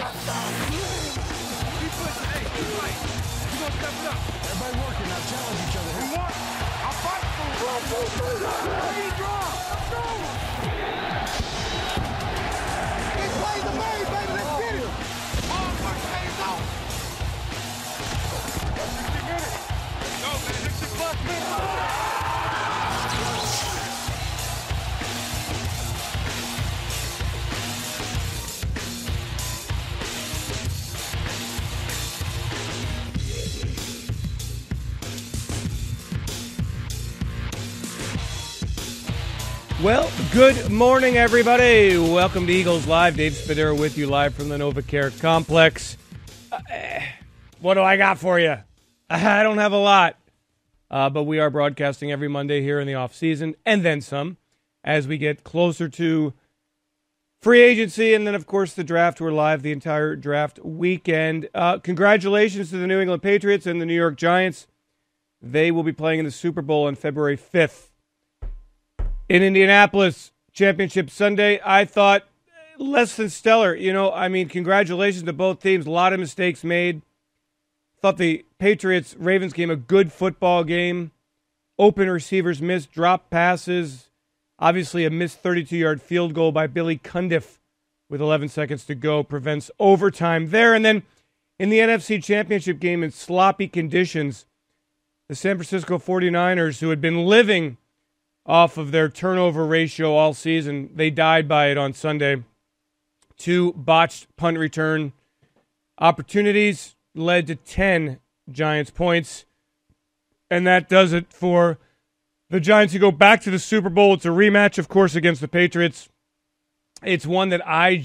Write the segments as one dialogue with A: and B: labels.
A: Everybody working now. Challenge each other.
B: You want? I'll fight for you. Ready, draw. Let's go. Get plays the main, baby. Let's get it. All work pays off. 60 minutes. Go, man. 60+ minutes.
C: Well, good morning, everybody. Welcome to Eagles Live. Dave Spadero with you live from the NovaCare Complex. What do I got for you? I don't have a lot, but we are broadcasting every Monday here in the off-season, and then some, as we get closer to free agency, and then, of course, the draft. We're live the entire draft weekend. Congratulations to the New England Patriots and the New York Giants. They will be playing in the Super Bowl on February 5th. In Indianapolis, Championship Sunday, I thought less than stellar. Congratulations to both teams. A lot of mistakes made. Thought the Patriots-Ravens game a good football game. Open receivers missed, drop passes. Obviously, a missed 32-yard field goal by Billy Cundiff with 11 seconds to go prevents overtime there. And then in the NFC Championship game in sloppy conditions, the San Francisco 49ers, who had been living off of their turnover ratio all season, they died by it on Sunday. 2 botched punt return opportunities led to 10 Giants points. And that does it for the Giants to go back to the Super Bowl. It's a rematch, of course, against the Patriots. It's one that I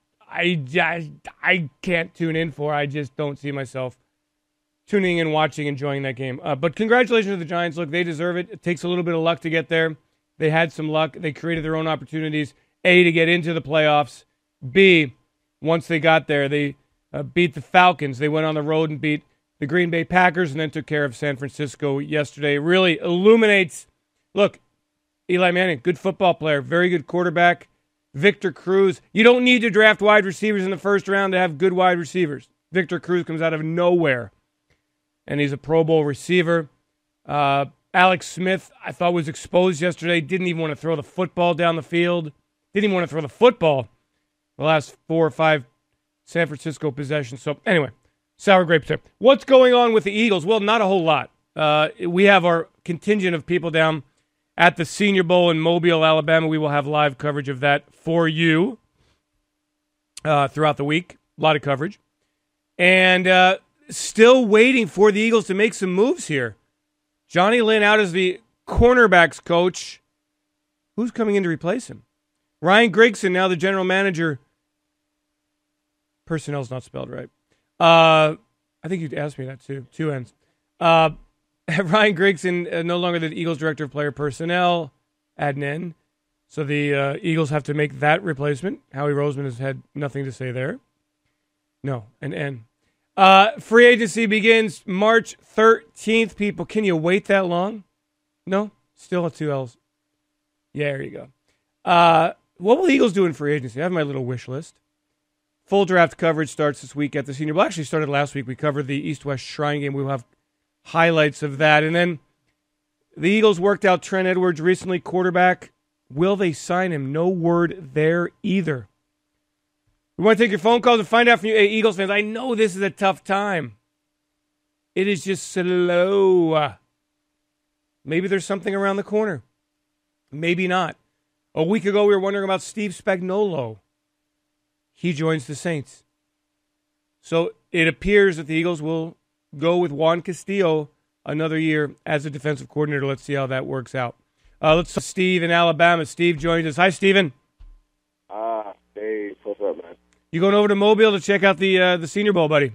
C: can't tune in for. I just don't see myself tuning in, watching, enjoying that game. But congratulations to the Giants. Look, they deserve it. It takes a little bit of luck to get there. They had some luck. They created their own opportunities. A, to get into the playoffs. B, once they got there, they beat the Falcons. They went on the road and beat the Green Bay Packers and then took care of San Francisco yesterday. It really illuminates. Look, Eli Manning, good football player, very good quarterback. Victor Cruz. You don't need to draft wide receivers in the first round to have good wide receivers. Victor Cruz comes out of nowhere, and he's a Pro Bowl receiver. Alex Smith, I thought, was exposed yesterday. Didn't even want to throw the football down the field. Didn't even want to throw the football the last 4 or 5 San Francisco possessions. So, anyway, sour grapes there. What's going on with the Eagles? Well, not a whole lot. We have our contingent of people down at the Senior Bowl in Mobile, Alabama. We will have live coverage of that for you throughout the week. A lot of coverage. And still waiting for the Eagles to make some moves here. Johnny Lynn out as the cornerbacks coach. Who's coming in to replace him? Ryan Grigson, now the general manager. Personnel's not spelled right. I think you'd asked me that too. 2 N's. Ryan Grigson, no longer the Eagles director of player personnel. Add an N. So the Eagles have to make that replacement. Howie Roseman has had nothing to say there. No, an N. Free agency begins March 13th, people. Can you wait that long? No? Still at 2 L's. Yeah, there you go. What will the Eagles do in free agency? I have my little wish list. Full draft coverage starts this week at the Senior Bowl. Actually, started last week. We covered the East-West Shrine game. We will have highlights of that. And then the Eagles worked out Trent Edwards recently, quarterback. Will they sign him? No word there either. We want to take your phone calls and find out from you, Eagles fans. I know this is a tough time. It is just slow. Maybe there's something around the corner. Maybe not. A week ago, we were wondering about Steve Spagnuolo. He joins the Saints. So it appears that the Eagles will go with Juan Castillo another year as a defensive coordinator. Let's see how that works out. Let's talk to Steve in Alabama. Steve joins us. Hi, Steven.
D: Hey, what's up, man?
C: You going over to Mobile to check out the Senior Bowl, buddy?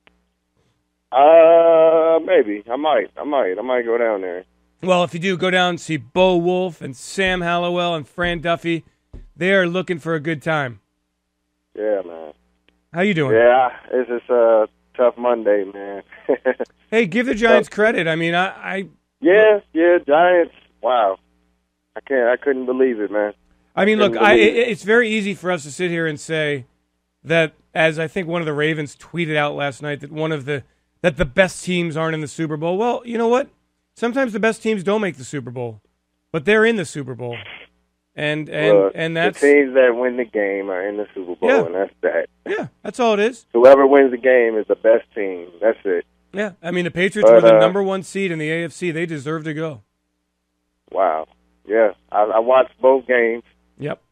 D: Maybe. I might go down there.
C: Well, if you do, go down and see Bo Wolf and Sam Hallowell and Fran Duffy. They are looking for a good time.
D: Yeah, man.
C: How you doing?
D: Yeah, it's just a tough Monday, man.
C: Hey, give the Giants credit. I mean,
D: Yeah, Giants. Wow. I couldn't believe it, man.
C: I mean, look, it's very easy for us to sit here and say, that, as I think one of the Ravens tweeted out last night, that the best teams aren't in the Super Bowl. Well, you know what? Sometimes the best teams don't make the Super Bowl, but they're in the Super Bowl. And that's
D: the teams that win the game are in the Super Bowl,
C: Yeah.
D: and that's that.
C: Yeah, that's all it is.
D: Whoever wins the game is the best team. That's it.
C: Yeah, I mean, the Patriots were the number one seed in the AFC. They deserve to go.
D: Wow. Yeah, I watched both games.
C: Yep.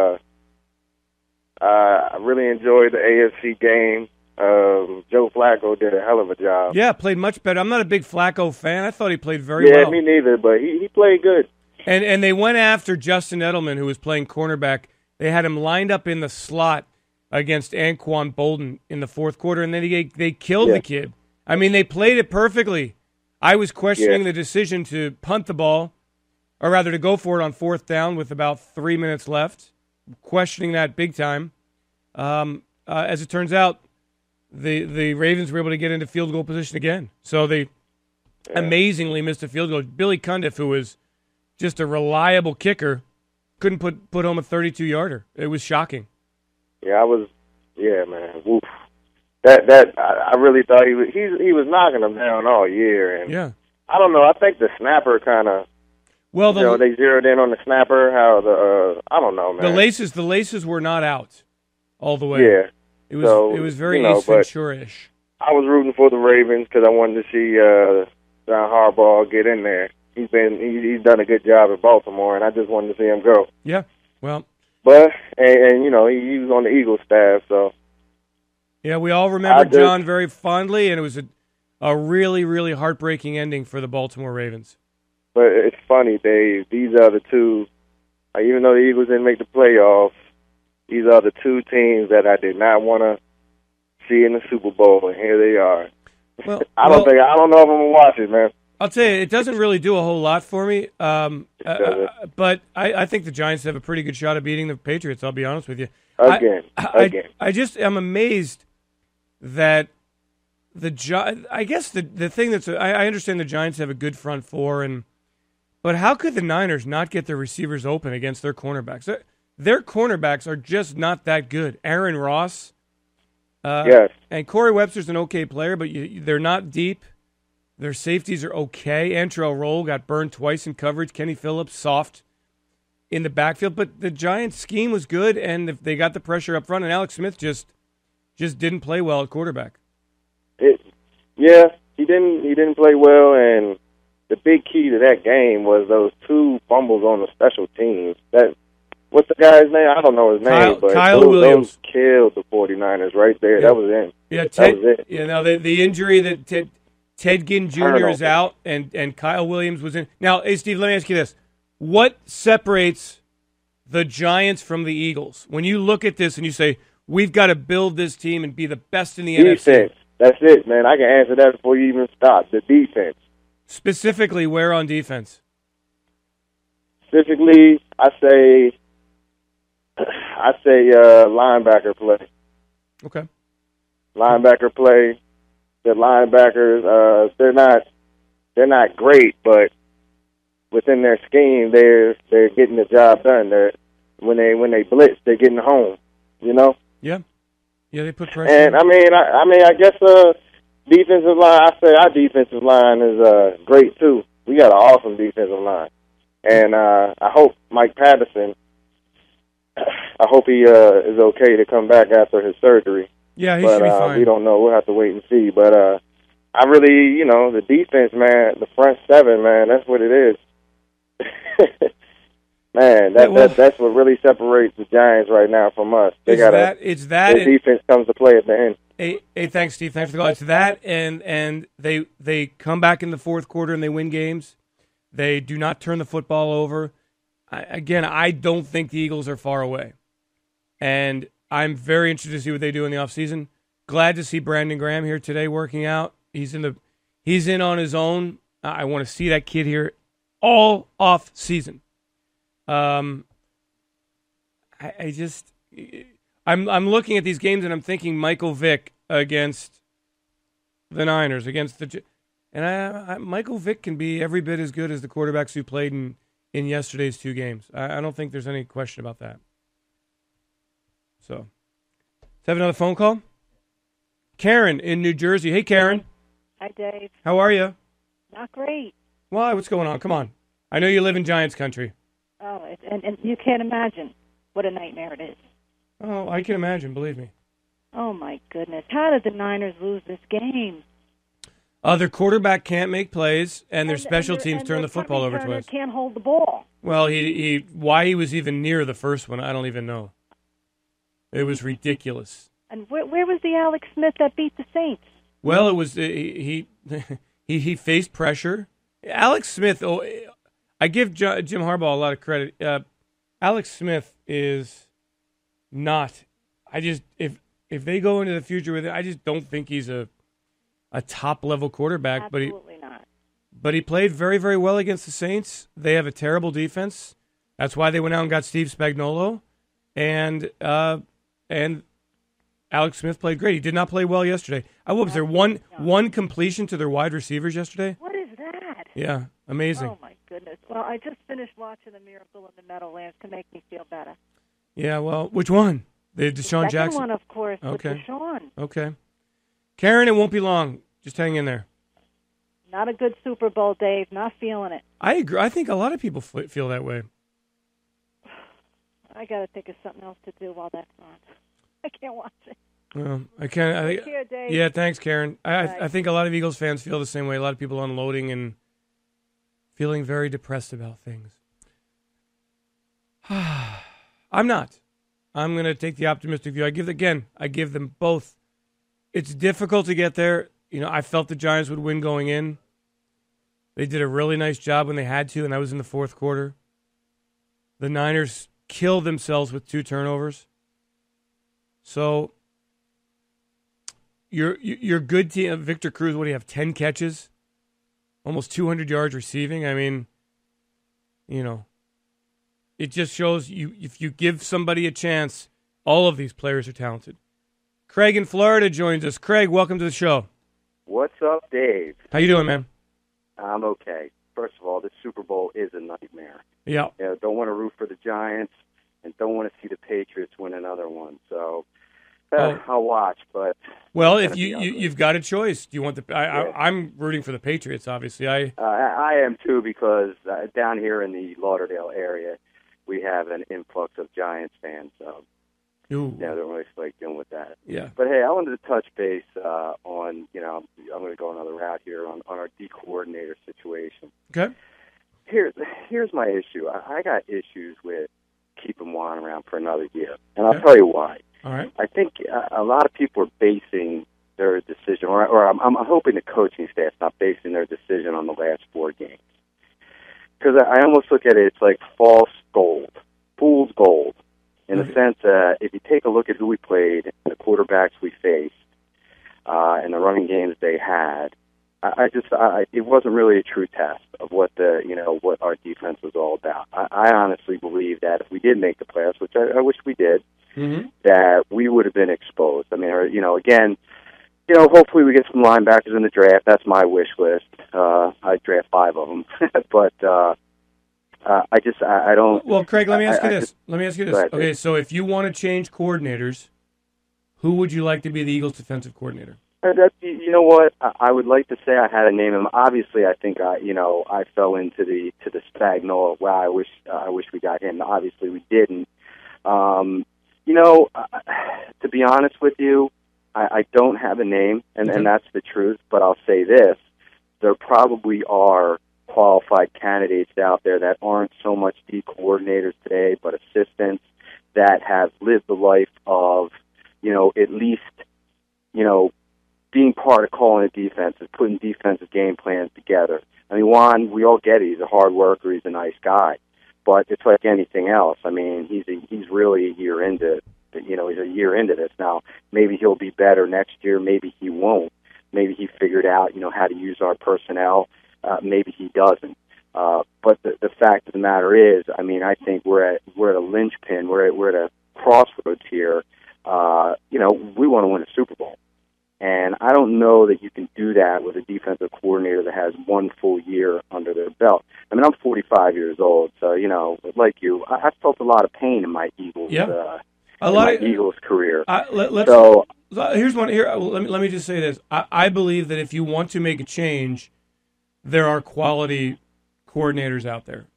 D: I really enjoyed the AFC game. Joe Flacco did a hell of a job.
C: Yeah, played much better. I'm not a big Flacco fan. I thought he played very
D: Yeah,
C: well.
D: me neither, but he played good.
C: And they went after Justin Edelman, who was playing cornerback. They had him lined up in the slot against Anquan Bolden in the fourth quarter, and then they killed the kid. I mean, they played it perfectly. I was questioning the decision to punt the ball, or rather to go for it on fourth down with about 3 minutes left, questioning that big time. As it turns out, the Ravens were able to get into field goal position again. So they amazingly missed a field goal. Billy Cundiff, who was just a reliable kicker, couldn't put home a 32-yarder. It was shocking.
D: Yeah, man. Woof. I really thought he was knocking them down all year, and I don't know. I think the snapper kind of they zeroed in on the snapper. How I don't know, man.
C: The laces were not out all the way.
D: Yeah,
C: it was very Ace Ventura-ish.
D: I was rooting for the Ravens because I wanted to see John Harbaugh get in there. He's done a good job at Baltimore, and I just wanted to see him go.
C: Yeah, well,
D: but and he was on the Eagles staff, so.
C: Yeah, we all remember John very fondly, and it was a really, really heartbreaking ending for the Baltimore Ravens.
D: But it's funny, Dave. These are the two, even though the Eagles didn't make the playoffs, these are the two teams that I did not want to see in the Super Bowl, and here they are.
C: Well,
D: I don't know if I'm going to watch it, man.
C: I'll tell you, it doesn't really do a whole lot for me. But I think the Giants have a pretty good shot of beating the Patriots, I'll be honest with you.
D: Again.
C: I just am amazed that I guess the thing I understand the Giants have a good front four, but how could the Niners not get their receivers open against their cornerbacks? Their cornerbacks are just not that good. Aaron Ross, and Corey Webster's an okay player, but they're not deep. Their safeties are okay. Antrell Roll got burned twice in coverage. Kenny Phillips, soft in the backfield. But the Giants' scheme was good, and they got the pressure up front, and Alex Smith just didn't play well at quarterback.
D: He didn't play well, and the big key to that game was those two fumbles on the special teams. What's the guy's name? I don't know his name, but
C: Kyle Williams.
D: Those killed the 49ers right there.
C: Yeah.
D: That was him.
C: Yeah,
D: that was it.
C: Yeah, now the injury that Ted Ginn Jr. is out, and Kyle Williams was in. Now, hey, Steve, let me ask you this. What separates the Giants from the Eagles? When you look at this and you say, we've got to build this team and be the best in the
D: defense.
C: NFC.
D: That's it, man. I can answer that before you even stop. The defense.
C: Specifically, where on defense?
D: Specifically, I say linebacker play.
C: Okay.
D: Linebacker play. The linebackers, they're not great, but within their scheme, they're getting the job done. When they blitz, they're getting home. You know.
C: Yeah. Yeah, they put pressure.
D: And I guess defensive line. I say our defensive line is great too. We got an awesome defensive line, and I hope Mike Patterson. I hope he is okay to come back after his surgery.
C: Yeah, he should be fine.
D: We don't know. We'll have to wait and see. But I really, the defense, man, the front seven, man, that's what it is. Man, that's what really separates the Giants right now from us. Their defense comes to play at the end.
C: Hey, thanks, Steve. Thanks for the call. It's that, and they come back in the fourth quarter and they win games. They do not turn the football over. I don't think the Eagles are far away. And I'm very interested to see what they do in the offseason. Glad to see Brandon Graham here today working out. He's in on his own. I want to see that kid here all off season. I'm looking at these games and I'm thinking Michael Vick against the Niners, Michael Vick can be every bit as good as the quarterbacks who played in yesterday's two games. I don't think there's any question about that. So have another phone call? Karen in New Jersey. Hey, Karen.
E: Hi, Dave.
C: How are you?
E: Not great.
C: Why? What's going on? Come on. I know you live in Giants country.
E: Oh, and you can't imagine what a nightmare it is.
C: Oh, I can imagine. Believe me.
E: Oh, my goodness. How did the Niners lose this game?
C: Their quarterback can't make plays, and their special teams turn the football over twice.
E: Can't hold the ball.
C: Well, why he was even near the first one, I don't even know. It was ridiculous.
E: And where was the Alex Smith that beat the Saints?
C: Well, it was he faced pressure. Alex Smith. Oh, I give Jim Harbaugh a lot of credit. Alex Smith is not. If they go into the future with it, I just don't think he's a top level quarterback.
E: Absolutely not.
C: But he played very, very well against the Saints. They have a terrible defense. That's why they went out and got Steve Spagnuolo, and Alex Smith played great. He did not play well yesterday. Was there one completion to their wide receivers yesterday?
E: What is that?
C: Yeah, amazing.
E: Oh, my goodness. Well, I just finished watching The Miracle in the Meadowlands to make me feel better.
C: Yeah, well, which one? The Deshaun Jackson?
E: The second one, of course,
C: okay.
E: with Deshaun.
C: Okay. Karen, it won't be long. Just hang in there.
E: Not a good Super Bowl, Dave. Not feeling it.
C: I agree. I think a lot of people feel that way.
E: I got to think of something else to do while that's on. I can't watch it.
C: Well, I can't.
E: Take care, Dave.
C: Yeah, thanks, Karen. I think a lot of Eagles fans feel the same way. A lot of people unloading and feeling very depressed about things. I'm not. I'm going to take the optimistic view. I give them both. It's difficult to get there. You know, I felt the Giants would win going in. They did a really nice job when they had to, and that was in the fourth quarter. The Niners killed themselves with 2 turnovers. So your good team, Victor Cruz, what do you have, 10 catches? Almost 200 yards receiving. I mean, you know, it just shows you if you give somebody a chance, all of these players are talented. Craig in Florida joins us. Craig, welcome to the show.
F: What's up, Dave?
C: How you doing, man?
F: I'm okay. First of all, this Super Bowl is a nightmare.
C: Yeah.
F: Don't want to root for the Giants and don't want to see the Patriots win another one. So I'll watch, but
C: well, if you've got a choice, do you want the? I'm rooting for the Patriots, obviously. I
F: am too because down here in the Lauderdale area, we have an influx of Giants fans. So
C: ooh.
F: yeah, they're really like dealing with that.
C: Yeah.
F: But hey, I wanted to touch base on I'm going to go another route here on our D coordinator situation.
C: Okay.
F: Here's my issue. I got issues with keeping Juan around for another year, and I'll tell you why.
C: All right.
F: I think a lot of people are basing their decision, or I'm hoping the coaching staff's not basing their decision on the last 4 games. Because I almost look at it, it's like false gold, fool's gold, in the sense that if you take a look at who we played, and the quarterbacks we faced, and the running games they had, it wasn't really a true test of what what our defense was all about. I honestly believe that if we did make the playoffs, which I wish we did, that we would have been exposed. I mean, again, hopefully we get some linebackers in the draft. That's my wish list. I'd draft 5 of them, but I don't.
C: Well, Craig, let me ask you this.
F: Ahead,
C: okay, so if you want to change coordinators, who would you like to be the Eagles' defensive coordinator?
F: You know what? I would like to say I had a name him. Obviously, I think I fell into the Spagnuolo. Wow, I wish we got him. Obviously, we didn't. To be honest with you, I don't have a name, and that's the truth. But I'll say this: there probably are qualified candidates out there that aren't so much D coordinators today, but assistants that have lived the life of, at least, being part of calling a defense and putting defensive game plans together. I mean, Juan, we all get it. He's a hard worker. He's a nice guy. But it's like anything else. I mean, he's really a year into this now. Maybe he'll be better next year. Maybe he won't. Maybe he figured out, how to use our personnel. Maybe he doesn't. But the fact of the matter is, I mean, I think we're at a linchpin. We're at a crossroads here. We want to win a Super Bowl. And I don't know that you can do that with a defensive coordinator that has 1 full year under their belt. I mean, I'm 45 years old, so, like you, I felt a lot of pain in my Eagles
C: A
F: in
C: lot
F: my
C: of
F: Eagles career.
C: So here's one. Let me just say this. I believe that if you want to make a change, there are quality coordinators out there.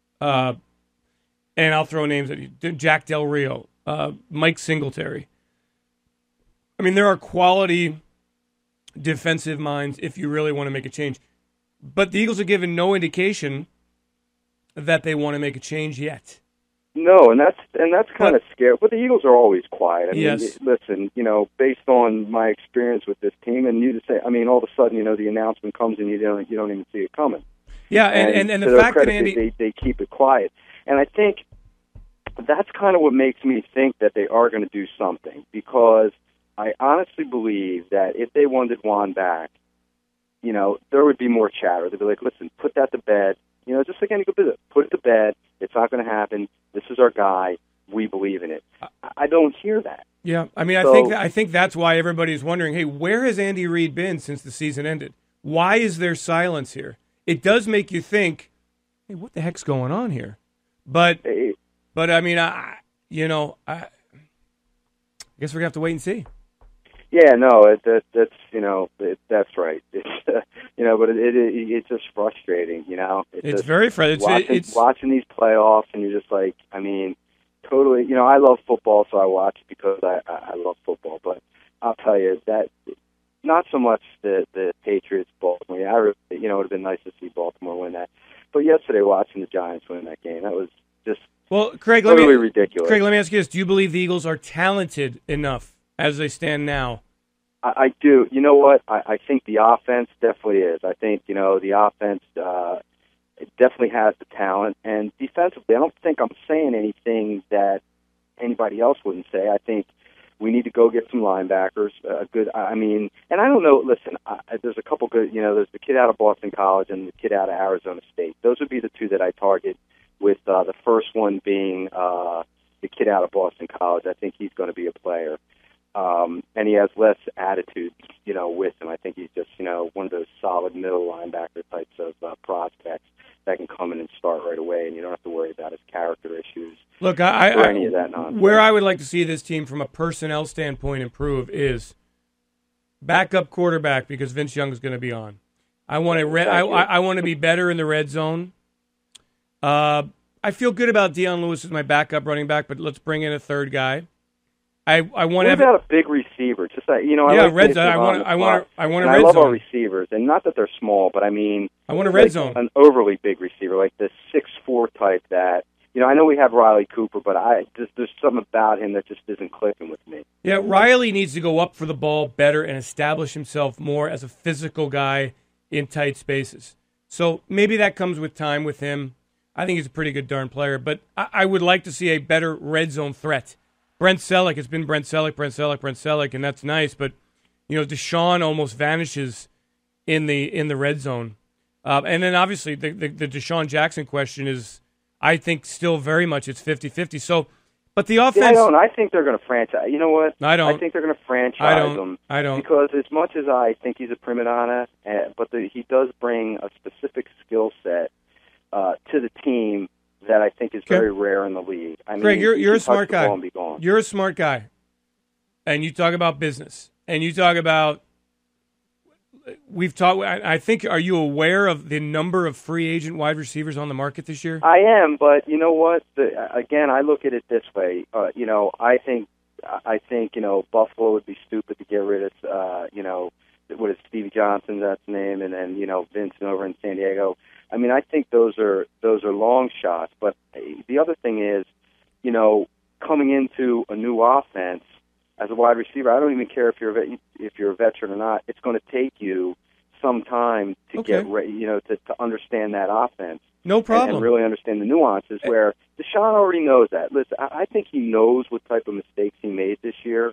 C: And I'll throw names at you. Jack Del Rio, Mike Singletary. I mean, there are quality defensive minds if you really want to make a change. But the Eagles have given no indication that they want to make a change yet.
F: No, and that's kind of scary. But the Eagles are always quiet. I mean,
C: yes.
F: Listen, based on my experience with this team, and all of a sudden, the announcement comes and you don't even see it coming.
C: Yeah, and
F: to
C: the
F: their
C: fact
F: credit,
C: that Andy,
F: they keep it quiet, and I think that's kind of what makes me think that they are going to do something, because I honestly believe that if they wanted Juan back, there would be more chatter. They'd be like, listen, put that to bed. Just like any good business, put it to bed. It's not going to happen. This is our guy. We believe in it. I don't hear that.
C: Yeah, I mean, I think that's why everybody's wondering, hey, where has Andy Reid been since the season ended? Why is there silence here? It does make you think, hey, what the heck's going on here? But I mean, I guess we're gonna have to wait and see.
F: Yeah, no, that's right. It's just frustrating,
C: It's very frustrating.
F: It's watching these playoffs, and you're just like, I mean, totally. I love football, so I watch it because I love football. But I'll tell you that not so much the Patriots, Baltimore. Yeah, it would have been nice to see Baltimore win that. But yesterday, watching the Giants win that game, that was just
C: Craig,
F: totally ridiculous.
C: Craig, let me ask you this: do you believe the Eagles are talented enough as they stand now?
F: I do. You know what? I think the offense definitely is. I think, the offense it definitely has the talent. And defensively, I don't think I'm saying anything that anybody else wouldn't say. I think we need to go get some linebackers. And I don't know. Listen, there's a couple good, there's the kid out of Boston College and the kid out of Arizona State. Those would be the two that I target, with the first one being the kid out of Boston College. I think he's going to be a player. And he has less attitude, with him. I think he's just, one of those solid middle linebacker types of prospects that can come in and start right away, and you don't have to worry about his character issues.
C: Look,
F: or any of that nonsense.
C: Where I would like to see this team from a personnel standpoint improve is backup quarterback, because Vince Young is going to be on. I want to be better in the red zone. I feel good about Deion Lewis as my backup running back, but let's bring in a third guy. I want to have
F: a big receiver. Just I
C: red zone. I want a red zone.
F: I love our receivers, and not that they're small, but I mean,
C: I want a red zone.
F: An overly big receiver, like the 6'4" type. That I know we have Riley Cooper, but there's something about him that just isn't clicking with me.
C: Yeah, Riley needs to go up for the ball better and establish himself more as a physical guy in tight spaces. So maybe that comes with time with him. I think he's a pretty good darn player, but I would like to see a better red zone threat. Brent Selleck, it's been Brent Selleck, and that's nice. But Deshaun almost vanishes in the red zone, and then obviously the Deshaun Jackson question is, I think, still very much it's 50-50. So, but the offense,
F: I don't. I think they're going to franchise. You know what?
C: I don't.
F: I think they're going to franchise him.
C: I don't,
F: because as much as I think he's a prima donna, but he does bring a specific skill set to the team that I think is very rare in the league. I mean,
C: Greg, you're a smart guy.
F: You're
C: a smart guy, and you talk about business, and you talk about. We've talked. I think. Are you aware of the number of free agent wide receivers on the market this year?
F: I am, but you know what? Again, I look at it this way. I think Buffalo would be stupid to get rid of. What is Stevie Johnson? That's the name, and then Vincent over in San Diego. I mean, I think those are long shots. But the other thing is, coming into a new offense as a wide receiver, I don't even care if you're a veteran or not. It's going to take you some time to get to understand that offense.
C: No problem.
F: And really understand the nuances. Where Deshaun already knows that. Listen, I think he knows what type of mistakes he made this year.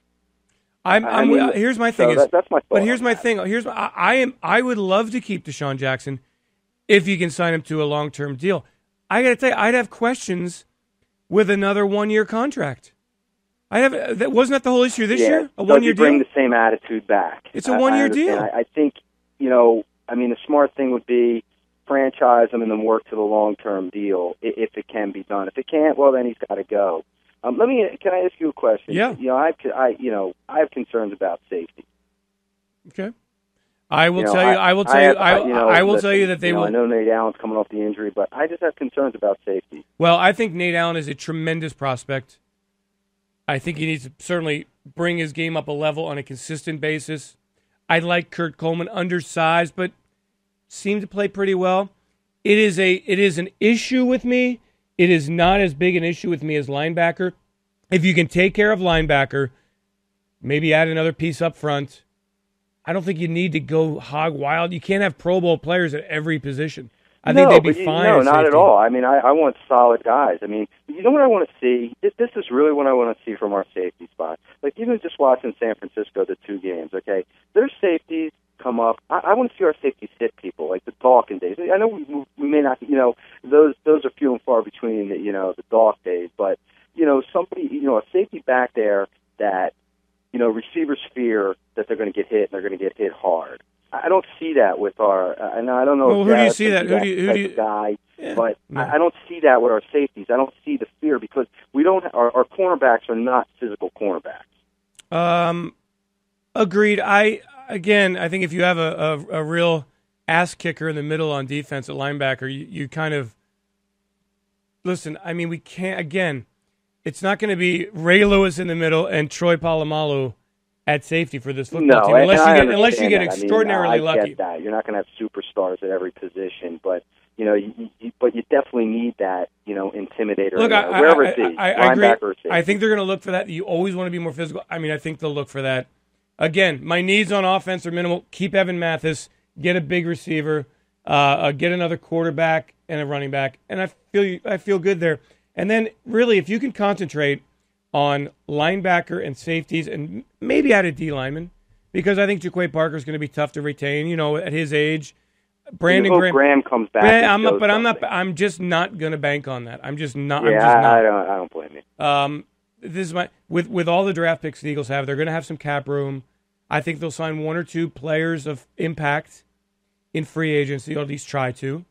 C: Here's my thing.
F: That's my thought.
C: But here's my thing. I would love to keep Deshaun Jackson if you can sign him to a long-term deal. I got to tell you, I'd have questions with another one-year contract. Wasn't that the whole issue this year? A one-year deal?
F: Bring the same attitude back.
C: It's a one-year deal.
F: I think, the smart thing would be franchise him and then work to the long-term deal if it can be done. If it can't, well, then he's got to go. Can I ask you a question?
C: Yeah.
F: I have concerns about safety.
C: Okay. I will tell you that they will.
F: I know Nate Allen's coming off the injury, but I just have concerns about safety.
C: Well, I think Nate Allen is a tremendous prospect. I think he needs to certainly bring his game up a level on a consistent basis. I like Kurt Coleman, undersized, but seemed to play pretty well. It is an issue with me. It is not as big an issue with me as linebacker. If you can take care of linebacker, maybe add another piece up front. I don't think you need to go hog wild. You can't have Pro Bowl players at every position. I think they'd be fine.
F: No, not at all. I mean, I want solid guys. I mean, you know what I want to see? This is really what I want to see from our safety spot. Like, even just watching San Francisco, the 2 games, okay? Their safeties come up. I want to see our safeties hit people, like the Dawkins days. I know we may not, those are few and far between, the Dawk days, but, somebody, a safety back there that, receivers fear that they're going to get hit, and they're going to get hit hard. I don't see that with our. I don't know.
C: Well, who do you see that? Who do you
F: guy?
C: Yeah,
F: but
C: no.
F: I don't see that with our safeties. I don't see the fear because we don't. Our cornerbacks are not physical cornerbacks.
C: Agreed. I think if you have a real ass kicker in the middle on defense at linebacker, you kind of listen. I mean, we can't. Again, it's not going to be Ray Lewis in the middle and Troy Polamalu at safety for this football team, unless you get extraordinarily lucky.
F: I get that. You're not going to have superstars at every position, but you definitely need that, intimidator.
C: Look,
F: wherever it is,
C: I agree.
F: Or safety.
C: I think they're going to look for that. You always want to be more physical. I mean, I think they'll look for that. Again, my needs on offense are minimal. Keep Evan Mathis, get a big receiver, get another quarterback and a running back, and I feel good there. And then, really, if you can concentrate on linebacker and safeties and maybe add a D lineman, because I think Jaquay Parker is going to be tough to retain, at his age. Brandon
F: Graham comes back.
C: I'm just not going to bank on that. I'm just not.
F: I don't blame you.
C: This is with all the draft picks the Eagles have, they're going to have some cap room. I think they'll sign 1 or 2 players of impact in free agency, or at least try to.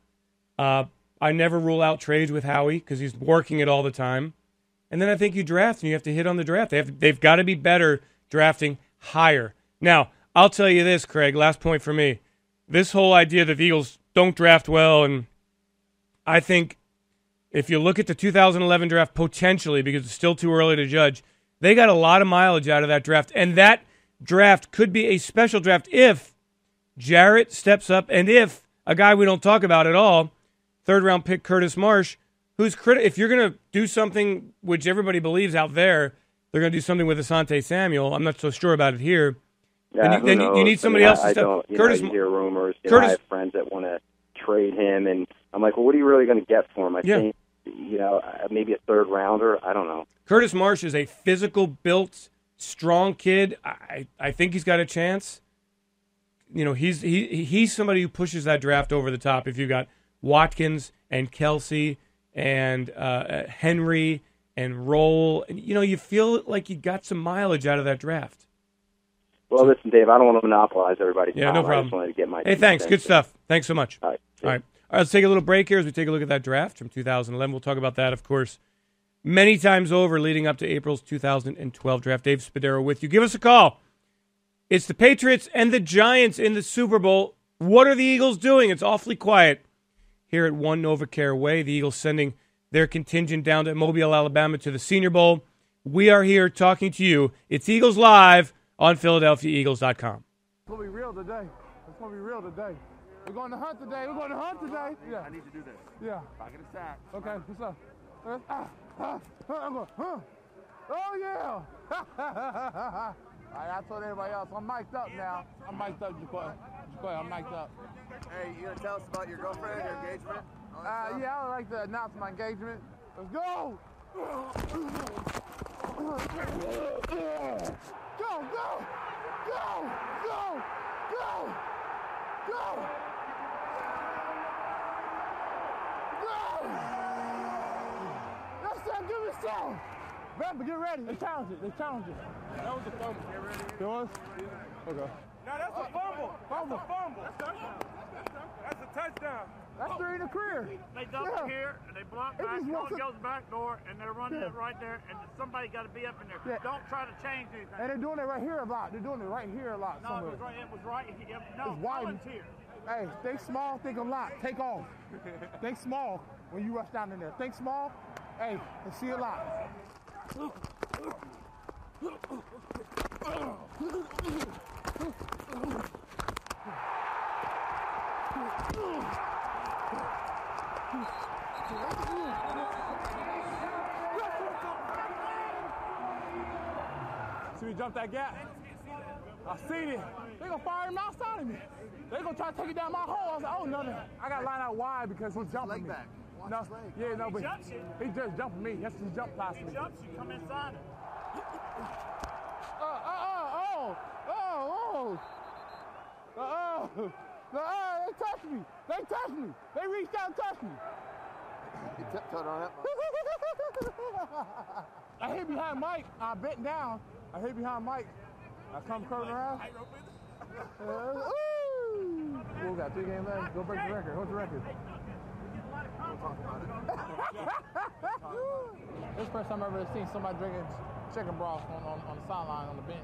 C: I never rule out trades with Howie because he's working it all the time. And then I think you draft, and you have to hit on the draft. They've got to be better drafting higher. Now, I'll tell you this, Craig, last point for me. This whole idea that the Eagles don't draft well, and I think if you look at the 2011 draft potentially, because it's still too early to judge, they got a lot of mileage out of that draft. And that draft could be a special draft if Jarrett steps up and if a guy we don't talk about at all, third-round pick Curtis Marsh, who's if you're going to do something which everybody believes out there, they're going to do something with Asante Samuel. I'm not so sure about it here.
F: Yeah,
C: then you need somebody else to step.
F: Curtis, you hear rumors. I have friends that want to trade him, and I'm like, well, what are you really going to get for him? I think, maybe a third rounder. I don't know.
C: Curtis Marsh is a physical built, strong kid. I think he's got a chance. He's somebody who pushes that draft over the top. If you've got Watkins and Kelsey and Henry and Roll, you feel like you got some mileage out of that draft.
F: Well, listen, Dave, I don't want to monopolize everybody's time.
C: No problem.
F: I just wanted to get my.
C: Hey, thanks. Good stuff. Thanks so much.
F: All right.
C: All right. Let's take a little break here as we take a look at that draft from 2011. We'll talk about that, of course, many times over leading up to April's 2012 draft. Dave Spadaro with you. Give us a call. It's the Patriots and the Giants in the Super Bowl. What are the Eagles doing? It's awfully quiet here at One NovaCare Way. The Eagles sending their contingent down to Mobile, Alabama to the Senior Bowl. We are here talking to you. It's Eagles Live on PhiladelphiaEagles.com.
B: It's going to be real today. It's going to be real today. We're going to hunt today. We're going to hunt today. Yeah.
A: I need to do this.
B: Yeah.
A: Pocket a sack.
B: Okay, what's up? I'm going, oh, yeah. All right, I told everybody else, I'm mic'd up now. I'm mic'd up, Jaquay. I'm mic'd up.
G: Hey, you going to tell us about your girlfriend, your engagement?
B: Yeah, I would like to announce my engagement. Let's go. Go, go, go, go, go, go, go. That's that, give me some. Remember, get ready. They challenge it. That was a fumble. Get ready. It was? Okay.
A: No, that's a fumble. That's a fumble. That's a touchdown.
B: That's three in the career.
H: They dump it here, and they block
B: It
H: back,
B: just
H: no
B: walks
H: one
B: up-
H: goes back door, and they're running
B: Yeah.
H: it right there, and somebody got to be up in there.
B: Yeah.
H: Don't try to change anything.
B: And they're doing it right here a lot. They're doing it right here a lot.
H: No,
B: somewhere.
H: it was right here. No,
B: It's wide.
H: volunteer.
B: Hey, think small, think a lot. Take off. Think small when you rush down in there. Think small. Hey, and see a lot. See me jump that gap? I seen it. They gonna fire him outside of me. They gonna try to take it down my hole. I was like, oh no, I gotta line out wide because he's jumping
G: leg
B: me.
G: back. Watch
B: No,
G: his leg.
B: yeah, no, but
H: jumps you.
B: he just jumping me. That's his jump past me.
H: He jumps, you come inside it.
B: They touched me. They touched me. They reached out and touched me.
G: He tiptoed on it.
B: I hit behind Mike. I bent down. I hit behind Mike. I come curving around. Ooh. We got 3 games left. Go break the record. What's the record? This is the first time I've ever seen somebody drinking chicken broth on the sideline on the bench.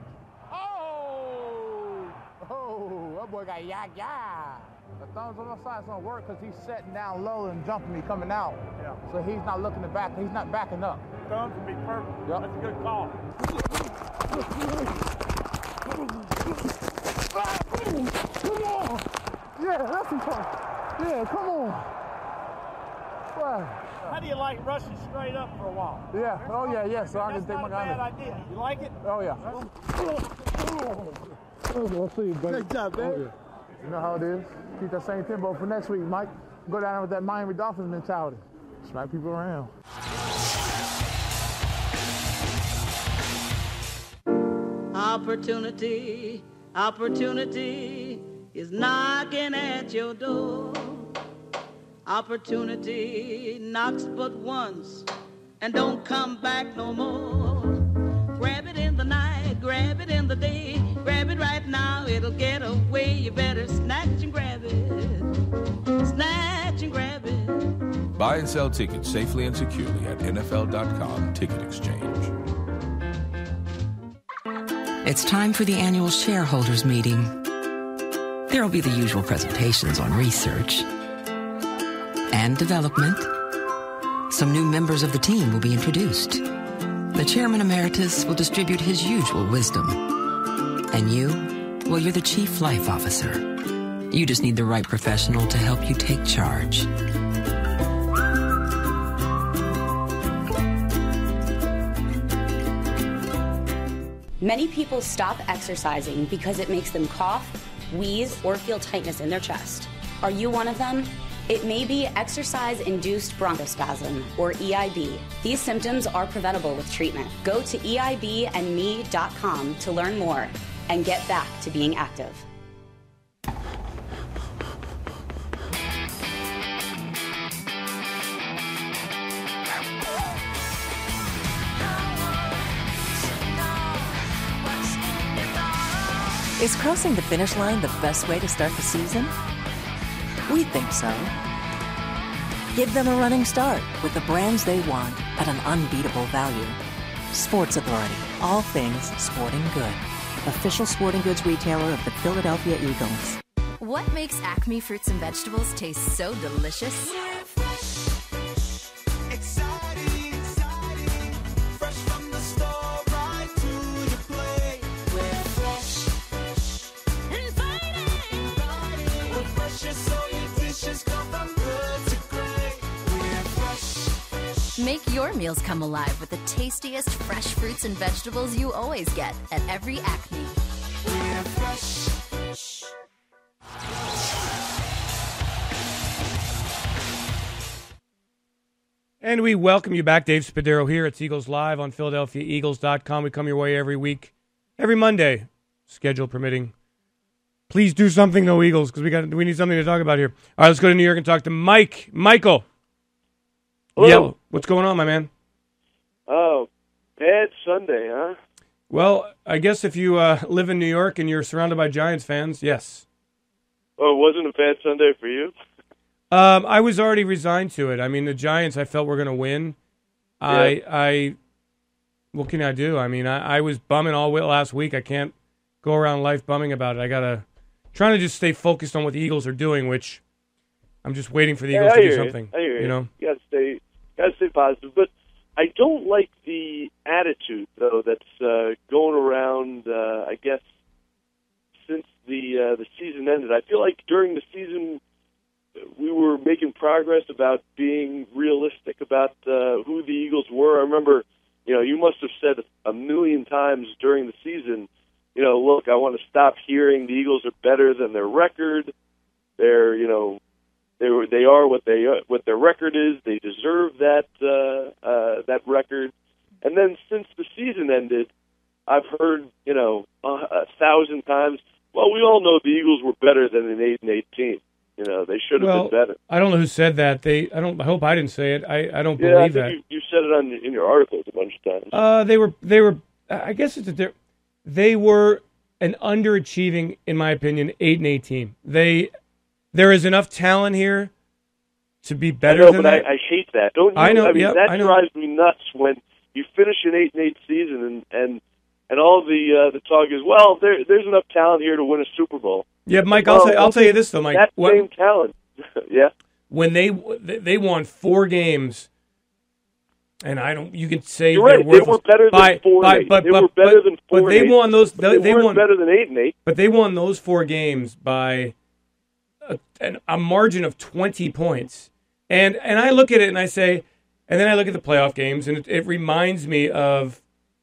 B: Oh, that boy got yak. The thumbs on the side's gonna work because he's setting down low and jumping me coming out.
H: Yeah.
B: So he's not looking to back. He's not backing up.
H: Thumbs would be perfect.
B: Yep.
H: That's a good call.
B: Come on. Yeah, that's important. Yeah, come on. Wow.
H: How do you like rushing straight up for a while?
B: Yeah. Oh yeah. So I can
H: That's
B: take
H: not
B: my
H: a bad
B: gun.
H: idea. You like it?
B: Oh yeah. Let's see, buddy.
G: Great job, man.
B: Oh, yeah. You know how it is. Keep that same tempo for next week, Mike. Go down with that Miami Dolphins mentality. Smack people around.
I: Opportunity, opportunity is knocking at your door. Opportunity knocks but once and don't come back no more. Grab it in the night, grab it in the day, grab it right now, it'll get away. You better snatch and grab it, snatch and grab it.
J: Buy and sell tickets safely and securely at NFL.com Ticket Exchange.
K: It's time for the annual shareholders meeting. There will be the usual presentations on research and development. Some new members of the team will be introduced. The chairman emeritus will distribute his usual wisdom. And you, well, you're the chief life officer. You just need the right professional to help you take charge.
L: Many people stop exercising because it makes them cough, wheeze, or feel tightness in their chest. Are you one of them? It may be exercise-induced bronchospasm, or EIB. These symptoms are preventable with treatment. Go to EIBandme.com to learn more and get back to being active.
M: Is crossing the finish line the best way to start the season? We think so. Give them a running start with the brands they want at an unbeatable value. Sports Authority, all things sporting good. Official sporting goods retailer of the Philadelphia Eagles.
N: What makes Acme fruits and vegetables taste so delicious? Make your meals come alive with the tastiest fresh fruits and vegetables you always get at every Acme. We're fresh.
C: And we welcome you back. Dave Spadaro here. It's Eagles Live on PhiladelphiaEagles.com. We come your way every week, every Monday, schedule permitting. Please do something, though, Eagles, because we need something to talk about here. All right, let's go to New York and talk to Michael.
O: Hello.
C: Yeah, what's going on, my man?
O: Oh, bad Sunday, huh?
C: Well, I guess if you live in New York and you're surrounded by Giants fans, yes.
O: Oh, it wasn't a bad Sunday for you?
C: I was already resigned to it. I mean, the Giants, I felt were going to win.
O: Yeah.
C: What can I do? I mean, I was bumming all last week. I can't go around life bumming about it. Trying to just stay focused on what the Eagles are doing, which I'm just waiting for the Eagles to do something.
O: I hear you.
C: You know,
O: you gotta stay positive. But I don't like the attitude though that's going around. I guess since the season ended, I feel like during the season we were making progress about being realistic about who the Eagles were. I remember, you must have said a million times during the season, look, I want to stop hearing the Eagles are better than their record. They're, they are what their record is. They deserve that record. And then since the season ended, I've heard, 1,000 times, well, we all know the Eagles were better than an 8-8 team. They should have been better.
C: I don't know who said that. I hope I didn't say it. I don't believe
O: I think
C: that.
O: You said it in your articles a bunch of times.
C: They were. I guess they were an underachieving, in my opinion, 8-8 team. There is enough talent here to be better than that.
O: I hate that. Don't you?
C: I know.
O: That drives me nuts when you finish an 8-8 season and all the talk is, well, there's enough talent here to win a Super Bowl.
C: Yeah, Mike. I'll tell you this though, Mike.
O: That same talent. Yeah.
C: When they won 4 games, and you can say
O: you're right. They were better than 4-8. They were better than 4-8.
C: But they won those. They
O: weren't
C: won
O: better than 8-8.
C: But they won those 4 games by a margin of 20 points. And I look at it and I say, and then I look at the playoff games, and it reminds me of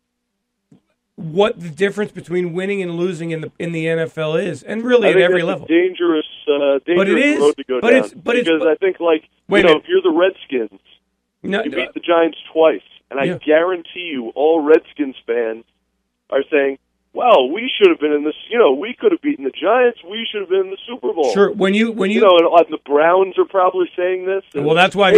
C: what the difference between winning and losing in the NFL is, and really at every level.
O: Dangerous road to go down. Because I think, if you're the Redskins, you beat the Giants twice, and I guarantee you, all Redskins fans are saying, "Well, we should have been in this. We could have beaten the Giants. We should have been in the Super Bowl."
C: Sure. When you
O: and the Browns are probably saying this.
C: Well, that's why the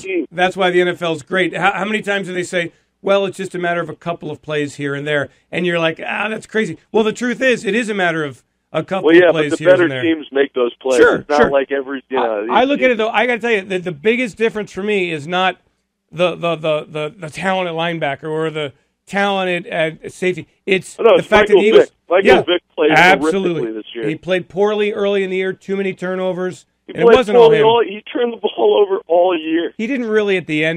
C: NFL's great. How many times do they say, well, it's just a matter of a couple of plays here and there, and you're like, that's crazy. Well, the truth is, it is a matter of a couple of plays here and there.
O: But the better teams make those plays.
C: Sure,
O: it's not like every.
C: I look at it though. I got to tell you that the biggest difference for me is not the talent at linebacker or the talent at safety. It's the fact that the Eagles.
O: Vick played
C: absolutely
O: this year.
C: He played poorly early in the year. Too many turnovers.
O: He
C: wasn't all him.
O: He turned the ball over all year.
C: He didn't really at the end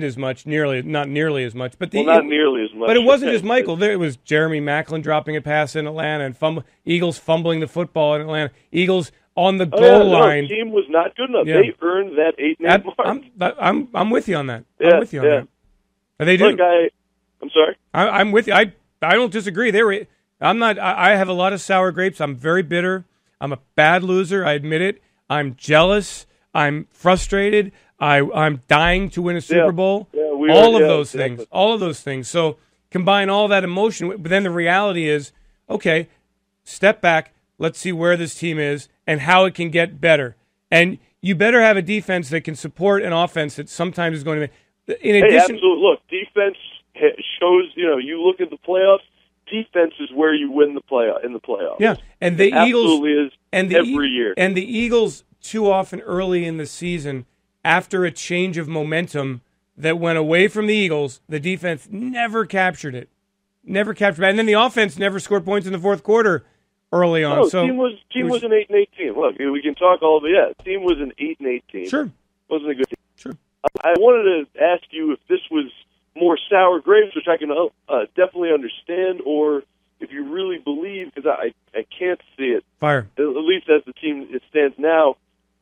C: not nearly as much. But
O: not nearly as much.
C: But it wasn't just Michael. It was Jeremy Maclin dropping a pass in Atlanta and Eagles fumbling the football in Atlanta. Eagles on the goal line.
O: The team was not good enough. Yeah. They earned that 8-8
C: mark. I'm with you on that.
O: Yeah,
C: I'm with you on that. And they do.
O: I'm sorry.
C: I'm with you. I don't disagree. I'm not. I have a lot of sour grapes. I'm very bitter. I'm a bad loser. I admit it. I'm jealous. I'm frustrated. I'm dying to win a Super Bowl.
O: Yeah,
C: all of those things. All of those things. So combine all that emotion. But then the reality is, okay, step back. Let's see where this team is and how it can get better. And you better have a defense that can support an offense that sometimes is going to be. In addition,
O: absolutely. Look, defense shows. You look at the playoffs. Defense is where you win in the playoffs.
C: Yeah, and the Eagles
O: absolutely is every year.
C: And the Eagles too often early in the season, after a change of momentum that went away from the Eagles, the defense never captured it. And then the offense never scored points in the fourth quarter early on.
O: No, team was an 8-8 team. Look, we can talk all of it. Team was an 8-8 team.
C: Sure,
O: wasn't a good team.
C: Sure.
O: I wanted to ask you if this was more sour grapes, which I can definitely understand, or if you really believe, because I can't see it.
C: Fire.
O: At least as the team it stands now,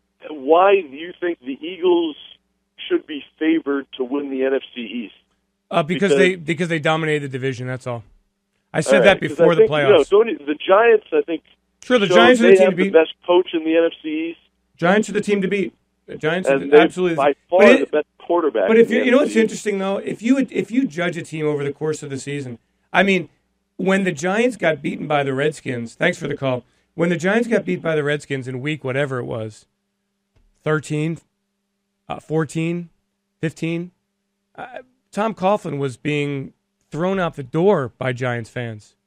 O: why do you think the Eagles should be favored to win the NFC East?
C: Because they dominated the division. That's all. I said that before the playoffs.
O: The Giants, I think.
C: Sure, the Giants are the team to beat.
O: The best coach in the NFC East.
C: Giants are the team to beat. The Giants are absolutely
O: by far the best quarterback.
C: But if you know what's interesting though, if you judge a team over the course of the season, I mean, when the Giants got beaten by the Redskins, thanks for the call. When the Giants got beat by the Redskins in week whatever it was, 13, 14, 15, Tom Coughlin was being thrown out the door by Giants fans.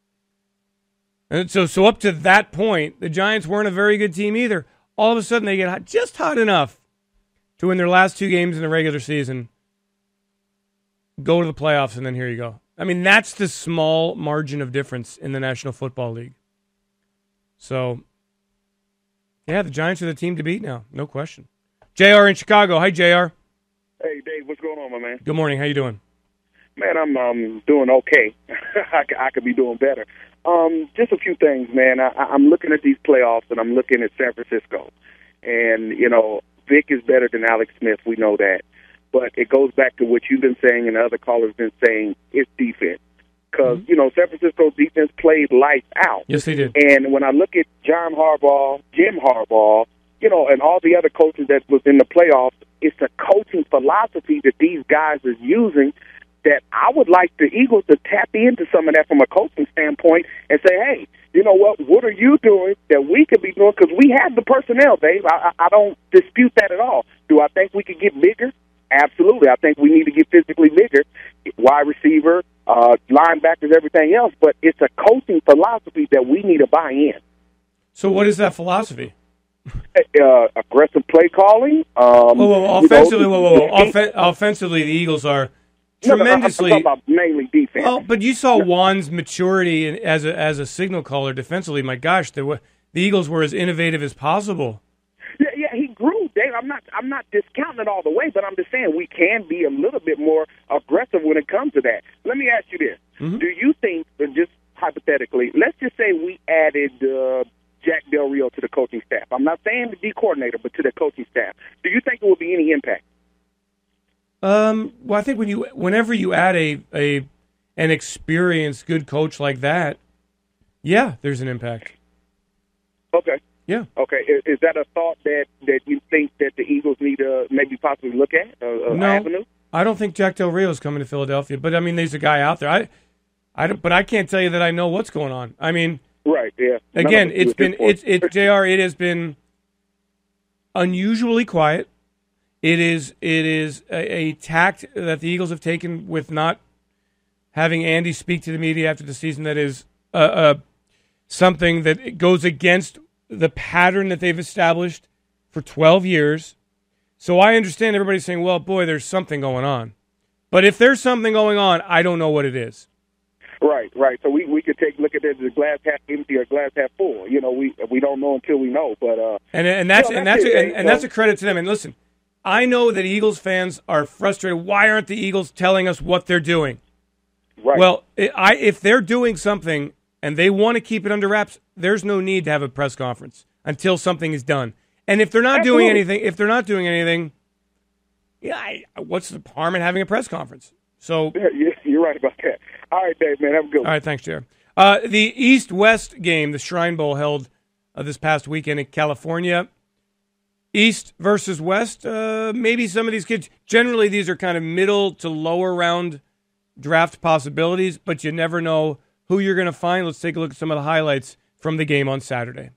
C: And so up to that point, the Giants weren't a very good team either. All of a sudden, they get just hot enough to win their last 2 games in the regular season, go to the playoffs, and then here you go. I mean, that's the small margin of difference in the National Football League. So, yeah, the Giants are the team to beat now, no question. JR in Chicago. Hi, JR.
P: Hey, Dave, what's going on, my man?
C: Good morning. How you doing?
P: Man, I'm doing okay. I could be doing better. Just a few things, man. I'm looking at these playoffs, and I'm looking at San Francisco. And, you know, Vic is better than Alex Smith. We know that. But it goes back to what you've been saying and the other callers been saying, it's defense. Because, you know, San Francisco's defense played lights out.
C: Yes, they did.
P: And when I look at John Harbaugh, Jim Harbaugh, you know, and all the other coaches that was in the playoffs, it's a coaching philosophy that these guys are using that I would like the Eagles to tap into some of that from a coaching standpoint and say, hey, you know what are you doing that we could be doing? Because we have the personnel, Dave. I don't dispute that at all. Do I think we could get bigger? Absolutely. I think we need to get physically bigger, wide receiver, linebackers, everything else. But it's a coaching philosophy that we need to buy in.
C: So what is that philosophy?
P: Aggressive play calling.
C: Offensively, the Eagles are tremendously.
P: I'm talking about mainly defense.
C: Well, but you saw Juan's maturity as a signal caller defensively. My gosh, the Eagles were as innovative as possible.
P: Yeah, he grew, Dave. I'm not discounting it all the way, but I'm just saying we can be a little bit more aggressive when it comes to that. Let me ask you this: Do you think, just hypothetically, let's just say we added Jack Del Rio to the coaching staff? I'm not saying the D coordinator, but to the coaching staff. Do you think there will be any impact?
C: Well, I think whenever you add an experienced, good coach like that, yeah, there's an impact.
P: Okay.
C: Yeah.
P: Okay. Is that a thought that you think that the Eagles need to maybe possibly look at?
C: No,
P: avenue?
C: I don't think Jack Del Rio is coming to Philadelphia, but I mean, there's a guy out there. But I can't tell you that I know what's going on. I mean,
P: right? Yeah.
C: Again, it's JR. It has been unusually quiet. It is a tact that the Eagles have taken with not having Andy speak to the media after the season. That is something that goes against the pattern that they've established for 12 years. So I understand everybody saying, well, boy, there's something going on. But if there's something going on, I don't know what it is.
P: Right. So we could look at it as a glass half empty or glass half full. You know, we don't know until we know. But
C: that's a credit to them. And listen, I know that Eagles fans are frustrated. Why aren't the Eagles telling us what they're doing?
P: Right.
C: Well, if they're doing something and they want to keep it under wraps, there's no need to have a press conference until something is done. And if they're not doing anything, what's the harm in having a press conference? So
P: you're right about that. All right, Dave, man, have a good one.
C: All right, thanks, Jared. The East-West game, the Shrine Bowl, held this past weekend in California. East versus West, maybe some of these kids. Generally, these are kind of middle to lower round draft possibilities, but you never know who you're going to find. Let's take a look at some of the highlights from the game on Saturday.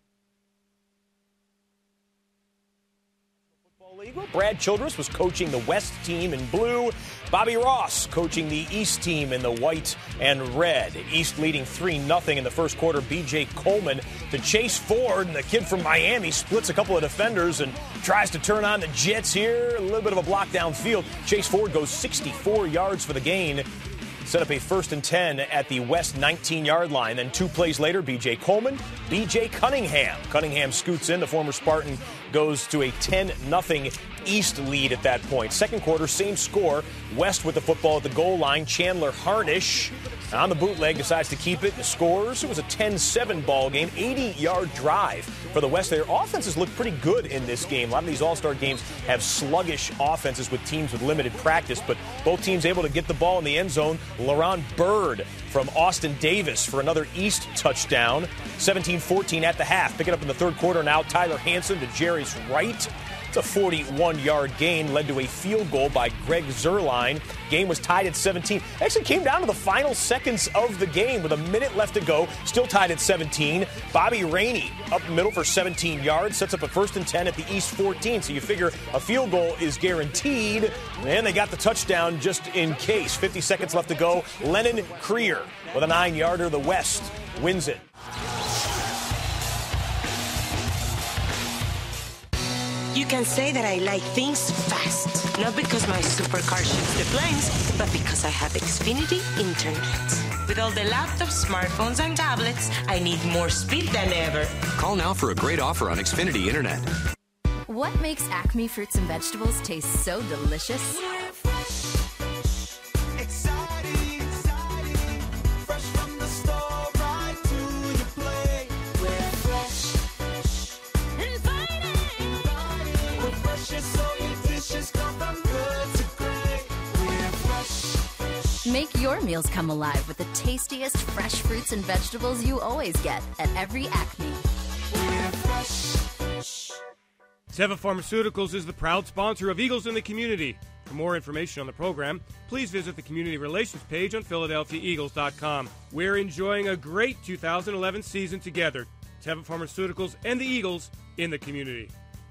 Q: Brad Childress was coaching the West team in blue. Bobby Ross coaching the East team in the white and red. East leading 3-0 in the first quarter. B.J. Coleman to Chase Ford, and the kid from Miami splits a couple of defenders and tries to turn on the Jets here. A little bit of a block downfield. Chase Ford goes 64 yards for the gain. Set up a 1st and 10 at the West 19-yard line. Then 2 plays later, B.J. Coleman, B.J. Cunningham. Cunningham scoots in. The former Spartan goes to a 10-0 East lead at that point. Second quarter, same score. West with the football at the goal line. Chandler Harnish on the bootleg decides to keep it. The scores. It was a 10-7 ball game. 80-yard drive for the West. Their offenses look pretty good in this game. A lot of these all-star games have sluggish offenses with teams with limited practice, but both teams able to get the ball in the end zone. LaRon Byrd from Austin Davis for another East touchdown. 17-14 at the half. Pick it up in the third quarter now. Tyler Hansen to Jerry's right. It's a 41-yard gain, led to a field goal by Greg Zuerlein. Game was tied at 17. Actually came down to the final seconds of the game with a minute left to go. Still tied at 17. Bobby Rainey up middle for 17 yards. Sets up a 1st and 10 at the East 14. So you figure a field goal is guaranteed. And they got the touchdown just in case. 50 seconds left to go. Lennon Creer with a 9-yarder. The West wins it.
R: You can say that I like things fast. Not because my supercar shoots the flames, but because I have Xfinity Internet. With all the laptops, smartphones, and tablets, I need more speed than ever.
S: Call now for a great offer on Xfinity Internet.
N: What makes Acme fruits and vegetables taste so delicious? Make your meals come alive with the tastiest fresh fruits and vegetables you always get at every Acme.
C: Teva Pharmaceuticals is the proud sponsor of Eagles in the Community. For more information on the program, please visit the Community Relations page on PhiladelphiaEagles.com. We're enjoying a great 2011 season together. Teva Pharmaceuticals and the Eagles in the Community.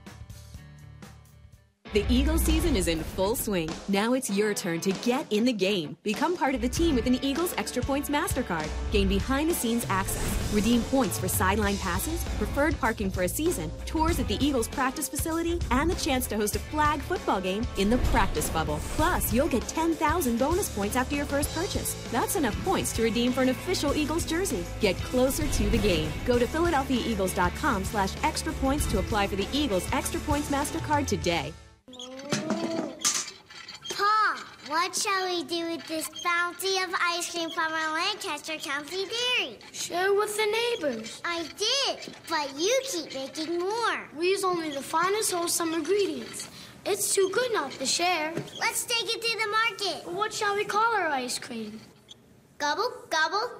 T: The Eagles season is in full swing. Now it's your turn to get in the game. Become part of the team with an Eagles Extra Points MasterCard. Gain behind-the-scenes access. Redeem points for sideline passes, preferred parking for a season, tours at the Eagles practice facility, and the chance to host a flag football game in the practice bubble. Plus, you'll get 10,000 bonus points after your first purchase. That's enough points to redeem for an official Eagles jersey. Get closer to the game. Go to PhiladelphiaEagles.com/extra points to apply for the Eagles Extra Points MasterCard today.
U: Pa, what shall we do with this bounty of ice cream from our Lancaster County dairy?
V: Share with the neighbors.
U: I did, but you keep making more.
V: We use only the finest wholesome ingredients. It's too good not to share.
U: Let's take it to the market.
V: What shall we call our ice cream?
U: Gobble, gobble.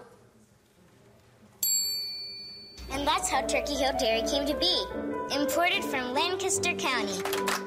U: And that's how Turkey Hill Dairy came to be. Imported from Lancaster County.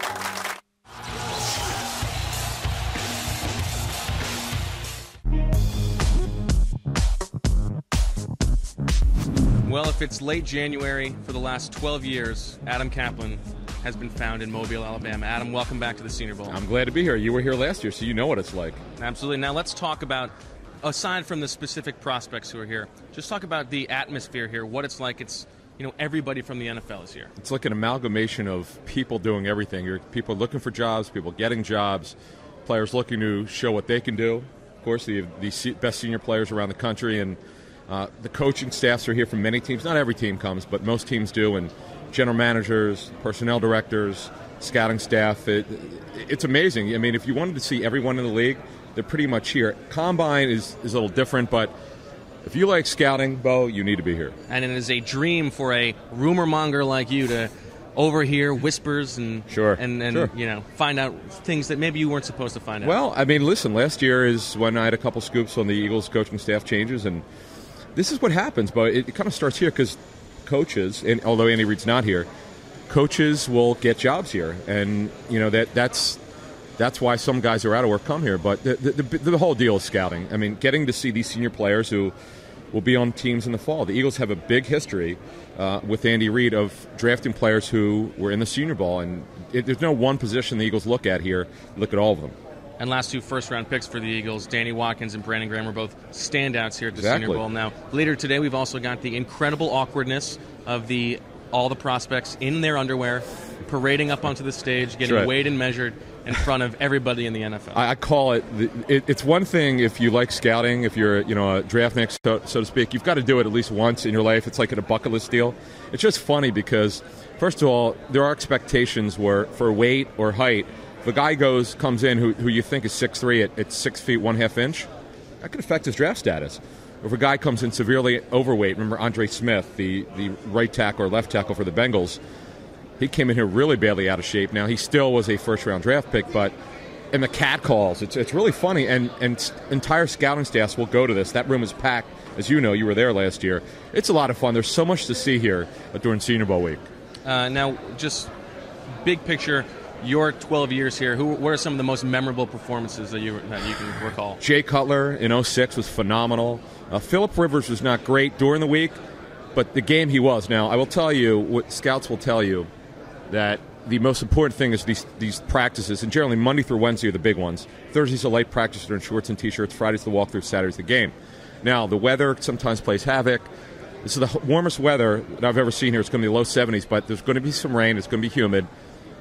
W: Well, if it's late January for the last 12 years, Adam Kaplan has been found in Mobile, Alabama. Adam, welcome back to the Senior Bowl.
X: I'm glad to be here. You were here last year, so you know what it's like.
W: Absolutely. Now let's talk about, aside from the specific prospects who are here, just talk about the atmosphere here, what it's like. It's, you know, everybody from the NFL is here.
X: It's like an amalgamation of people doing everything. You're people looking for jobs, people getting jobs, players looking to show what they can do. Of course, the best senior players around the country, and the coaching staffs are here from many teams. Not every team comes, but most teams do, and general managers, personnel directors, scouting staff. It's amazing. I mean, if you wanted to see everyone in the league, they're pretty much here. Combine is a little different, but if you like scouting, Bo, you need to be here.
W: And it is a dream for a rumor monger like you to overhear whispers and
X: sure.
W: You know, find out things that maybe you weren't supposed to find out.
X: Well, I mean, listen, last year is when I had a couple scoops on the Eagles coaching staff changes, and this is what happens, but it kind of starts here because coaches, and although Andy Reid's not here, coaches will get jobs here, and you know that's why some guys who are out of work come here. But the whole deal is scouting. I mean, getting to see these senior players who will be on teams in the fall. The Eagles have a big history with Andy Reid of drafting players who were in the Senior Bowl, and there's no one position the Eagles look at here. Look at all of them.
W: And last two first-round picks for the Eagles, Danny Watkins and Brandon Graham, were both standouts here at the Senior Bowl. Now, later today, we've also got the incredible awkwardness of all the prospects in their underwear, parading up onto the stage, getting weighed and measured in front of everybody in the NFL.
X: I call it's one thing if you like scouting, if you're a draftnik, so to speak, you've got to do it at least once in your life. It's like a bucket list deal. It's just funny because, first of all, there are expectations for weight or height. If a guy comes in who you think is 6'3" at 6 feet 1/2 inch, that could affect his draft status. If a guy comes in severely overweight, remember Andre Smith, the right tackle or left tackle for the Bengals, he came in here really badly out of shape. Now, he still was a first-round draft pick, and the cat calls, it's really funny, and entire scouting staffs will go to this. That room is packed. As you know, you were there last year. It's a lot of fun. There's so much to see here during Senior Bowl week.
W: Now, just big picture, your 12 years here, what are some of the most memorable performances that you can recall?
X: Jay Cutler in 2006 was phenomenal. Phillip Rivers was not great during the week, but the game he was. Now, I will tell you, what scouts will tell you, that the most important thing is these practices, and generally Monday through Wednesday are the big ones. Thursday's a light practice, they're in shorts and T-shirts. Friday's the walkthrough, Saturday's the game. Now, the weather sometimes plays havoc. This is the warmest weather that I've ever seen here. It's going to be low 70s, but there's going to be some rain. It's going to be humid.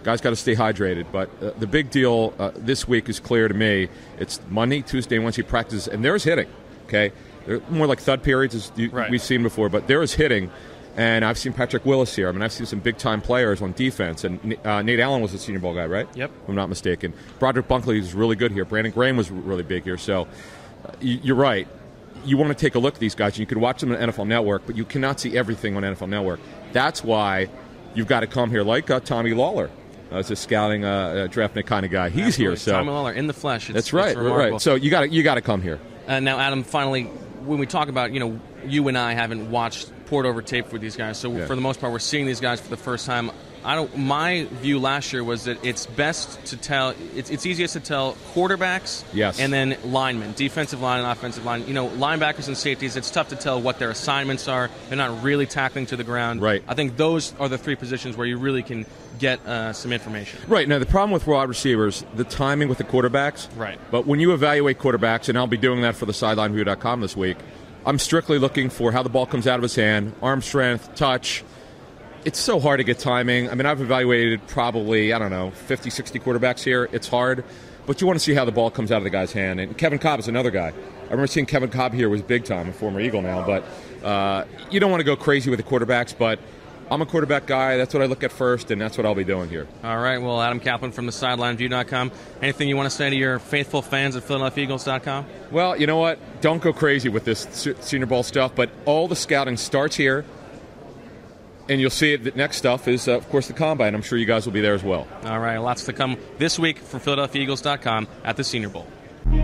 X: Guys got to stay hydrated. But the big deal this week is clear to me. It's Monday, Tuesday, and Wednesday practices, and there's hitting. Okay, they're more like thud periods as we've seen before, but there is hitting. And I've seen Patrick Willis here. I mean, I've seen some big-time players on defense. And Nate Allen was a Senior Bowl guy, right?
W: Yep.
X: If I'm not mistaken. Broderick Bunkley is really good here. Brandon Graham was really big here. So you're right. You want to take a look at these guys. You can watch them on NFL Network, but you cannot see everything on NFL Network. That's why you've got to come here like Tommy Lawler. It's a scouting draft nick kind of guy. He's
W: Absolutely.
X: here. So
W: Tommy Lawler in the flesh.
X: That's right.
W: It's remarkable.
X: Right. So you got to come here.
W: Now, Adam, finally, when we talk about, you and I haven't poured over tape with these guys, so for the most part, we're seeing these guys for the first time. My view last year was that it's best to tell. It's easiest to tell quarterbacks, and then linemen, defensive line and offensive line. Linebackers and safeties. It's tough to tell what their assignments are. They're not really tackling to the ground.
X: Right.
W: I think those are the three positions where you really can get some information.
X: Right. Now, the problem with wide receivers, the timing with the quarterbacks.
W: Right.
X: But when you evaluate quarterbacks, and I'll be doing that for the SidelineView.com this week, I'm strictly looking for how the ball comes out of his hand, arm strength, touch. It's so hard to get timing. I mean, I've evaluated probably, 50, 60 quarterbacks here. It's hard. But you want to see how the ball comes out of the guy's hand. And Kevin Cobb is another guy. I remember seeing Kevin Cobb here was big time, a former Eagle now. But you don't want to go crazy with the quarterbacks, but I'm a quarterback guy. That's what I look at first, and that's what I'll be doing here.
W: All right. Well, Adam Kaplan from the SidelineView.com. Anything you want to say to your faithful fans at PhiladelphiaEagles.com?
X: Well, you know what? Don't go crazy with this Senior Bowl stuff, but all the scouting starts here, and you'll see it. The next stuff is, of course, the Combine. I'm sure you guys will be there as well.
W: All right. Lots to come this week from PhiladelphiaEagles.com at the Senior Bowl.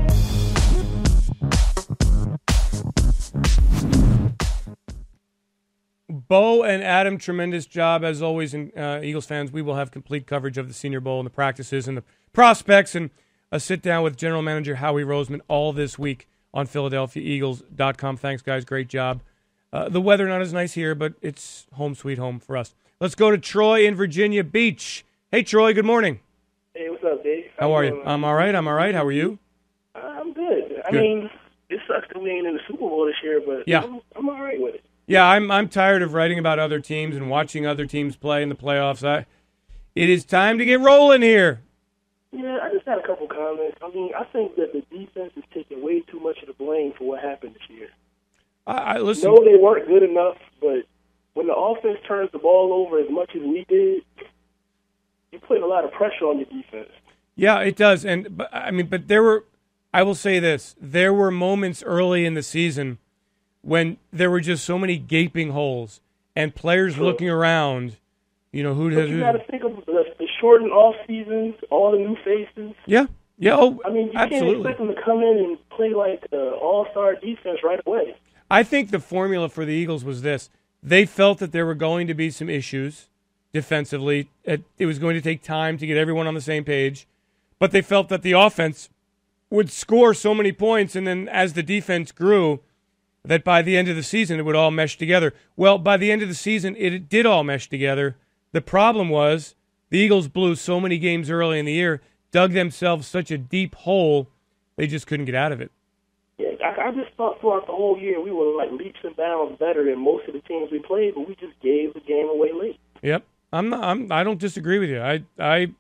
C: Bo and Adam, tremendous job as always. And Eagles fans, we will have complete coverage of the Senior Bowl and the practices and the prospects and a sit-down with General Manager Howie Roseman all this week on PhiladelphiaEagles.com. Thanks, guys. Great job. The weather not as nice here, but it's home sweet home for us. Let's go to Troy in Virginia Beach. Hey, Troy, good morning.
A: Hey, what's up, Dave?
C: How are you? I'm all right. How are you?
A: I'm good. I mean, it sucks that we ain't in the Super Bowl this year, but I'm all right with it.
C: Yeah, I'm tired of writing about other teams and watching other teams play in the playoffs. It is time to get rolling here.
A: Yeah, I just had a couple comments. I mean, I think that the defense is taking way too much of the blame for what happened this year.
C: Listen.
A: No, they weren't good enough, but when the offense turns the ball over as much as we did, you're putting a lot of pressure on your defense.
C: Yeah, it does. But there were, I will say this, there were moments early in the season when there were just so many gaping holes and players looking around, you got to
A: think of the shortened off seasons, all the new faces.
C: Yeah. Oh,
A: I mean, you
C: absolutely.
A: can't expect them to come in and play like an all-star defense right away.
C: I think the formula for the Eagles was this. They felt that there were going to be some issues defensively. It was going to take time to get everyone on the same page. But they felt that the offense would score so many points, and then as the defense grew, that by the end of the season it would all mesh together. Well, by the end of the season, it did all mesh together. The problem was the Eagles blew so many games early in the year, dug themselves such a deep hole, they just couldn't get out of it.
A: Yeah, I just thought throughout the whole year we were like leaps and bounds better than most of the teams we played, but we just gave the game away late.
C: Yep, I don't disagree with you. I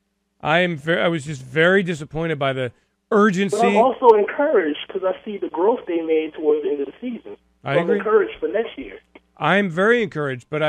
C: was just very disappointed by the urgency.
A: But I'm also encouraged because I see the growth they made towards the end of the season.
C: I agree.
A: I'm encouraged for next year.
C: I'm very encouraged, but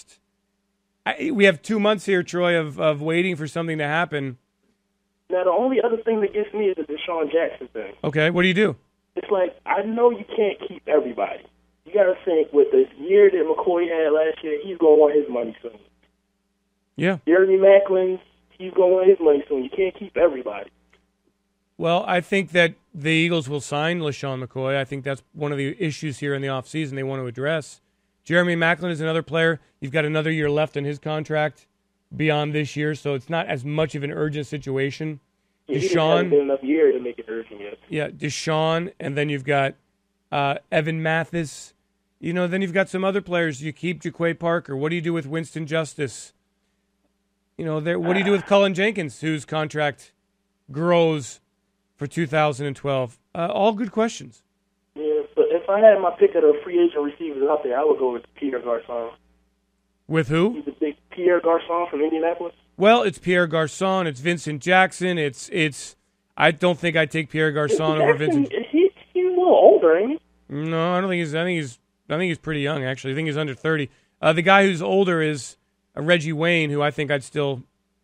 C: we have 2 months here, Troy, of waiting for something to happen.
A: Now, the only other thing that gets me is the Deshaun Jackson thing.
C: Okay, what do you do?
A: It's like, I know you can't keep everybody. You got to think with the year that McCoy had last year, he's going to want his money soon.
C: Yeah.
A: Jeremy Maclin, he's going to want his money soon. You can't keep everybody.
C: Well, I think that the Eagles will sign LaShawn McCoy. I think that's one of the issues here in the offseason they want to address. Jeremy Maclin is another player. You've got another year left in his contract beyond this year, so it's not as much of an urgent situation.
A: Yeah, he hasn't been enough year to make it urgent yet.
C: Yeah, Deshaun, and then you've got Evan Mathis. Then you've got some other players. You keep Jaquay Parker. What do you do with Winston Justice? What do you do with Cullen Jenkins, whose contract grows for 2012? All good questions.
A: Yeah, but if I had my pick of the free agent receivers out there, I would go with Pierre Garçon.
C: With who?
A: He's a big Pierre Garçon from Indianapolis.
C: Well, it's Pierre Garçon. It's Vincent Jackson. It's. I don't think I'd take Pierre Garçon over Vincent.
A: He's a little older, ain't he?
C: No, I don't think he's. I think he's pretty young. Actually, I think he's under 30. The guy who's older is Reggie Wayne, who I think I still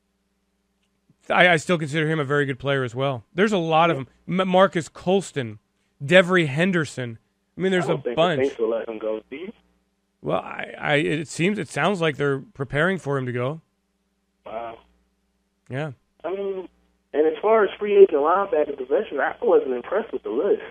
C: consider him a very good player as well. There's a lot of them. Marcus Colston, Devery Henderson. I mean, there's a bunch.
A: I think let him go, do you?
C: Well, it sounds like they're preparing for him to go.
A: Wow.
C: Yeah.
A: I mean, and as far as free agent linebacker position, I wasn't impressed with the list.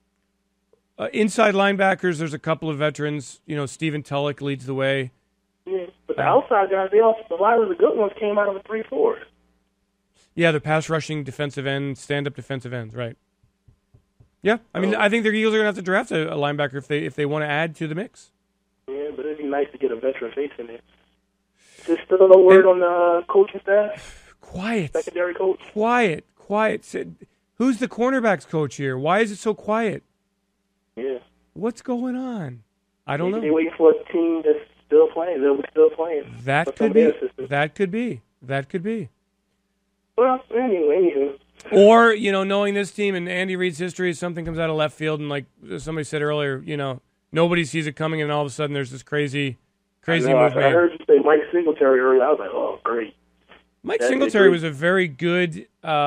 C: Inside linebackers, there's a couple of veterans. You know, Stephen Tulloch leads the way.
A: Yeah, but the outside guys, a lot of the good ones came out of the 3-4.
C: Yeah, the pass rushing defensive end, stand-up defensive ends, right. Yeah, I mean, I think the Eagles are going to have to draft a linebacker if they want to add to the mix.
A: Yeah, but it'd be nice to get a veteran face in there. Is there still no word on the coaching staff?
C: Quiet.
A: Secondary coach?
C: Quiet. Who's the cornerbacks coach here? Why is it so quiet?
A: Yeah.
C: What's going on? I don't know.
A: They're waiting for a team that's still playing. They'll be still playing.
C: That could be.
A: Well, anyway.
C: Or, knowing this team and Andy Reid's history, something comes out of left field, and like somebody said earlier, nobody sees it coming, and all of a sudden there's this crazy move made.
A: I heard you say Mike Singletary earlier. I was like, oh, great.
C: Mike Singletary was a very good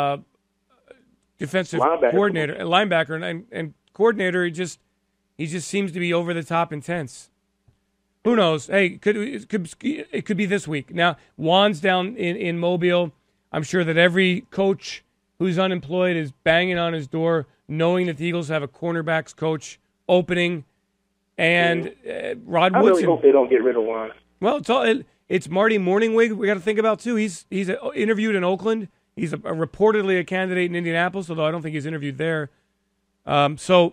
C: defensive linebacker, and coordinator. He just seems to be over the top intense. Who knows? Hey, it could be this week. Now, Juan's down in Mobile. I'm sure that every coach who's unemployed is banging on his door, knowing that the Eagles have a cornerbacks coach opening, and Rod Woodson.
A: I really hope they don't get rid of Juan.
C: Well, it's Marty Morningwig we got to think about too. He's interviewed in Oakland. He's reportedly a candidate in Indianapolis, although I don't think he's interviewed there. So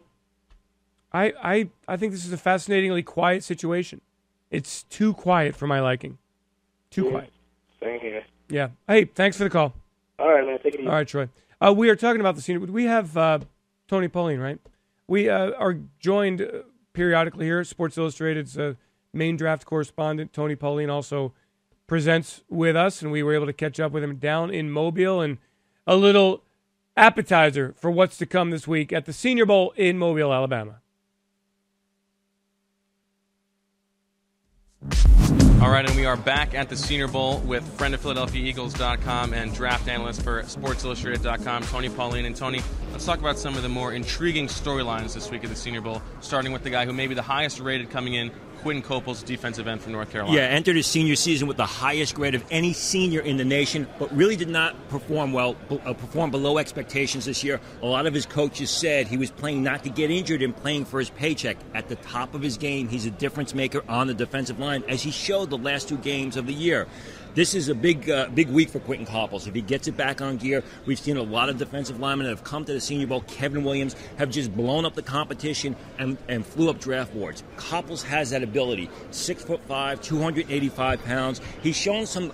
C: I think this is a fascinatingly quiet situation. It's too quiet for my liking. Too quiet.
A: Same here.
C: Yeah. Hey, thanks for the call.
A: All right, man. Take it easy.
C: All right, Troy. We are talking about the senior. We have Tony Pauline, right? We are joined periodically here. Sports Illustrated's main draft correspondent, Tony Pauline, also presents with us, and we were able to catch up with him down in Mobile, and a little appetizer for what's to come this week at the Senior Bowl in Mobile, Alabama.
W: All right, and we are back at the Senior Bowl with friend of PhiladelphiaEagles.com and draft analyst for SportsIllustrated.com, Tony Pauline. And Tony, let's talk about some of the more intriguing storylines this week at the Senior Bowl, starting with the guy who may be the highest rated coming in, Quentin Coples, defensive end from North Carolina.
D: Yeah, entered his senior season with the highest grade of any senior in the nation, but really did not perform well, perform below expectations this year. A lot of his coaches said he was playing not to get injured and playing for his paycheck. At the top of his game, he's a difference maker on the defensive line, as he showed the last two games of the year. This is a big week for Quentin Coples. If he gets it back on gear, we've seen a lot of defensive linemen that have come to the Senior Bowl. Kevin Williams have just blown up the competition and flew up draft boards. Coples has that ability. 6'5", 285 pounds. He's shown some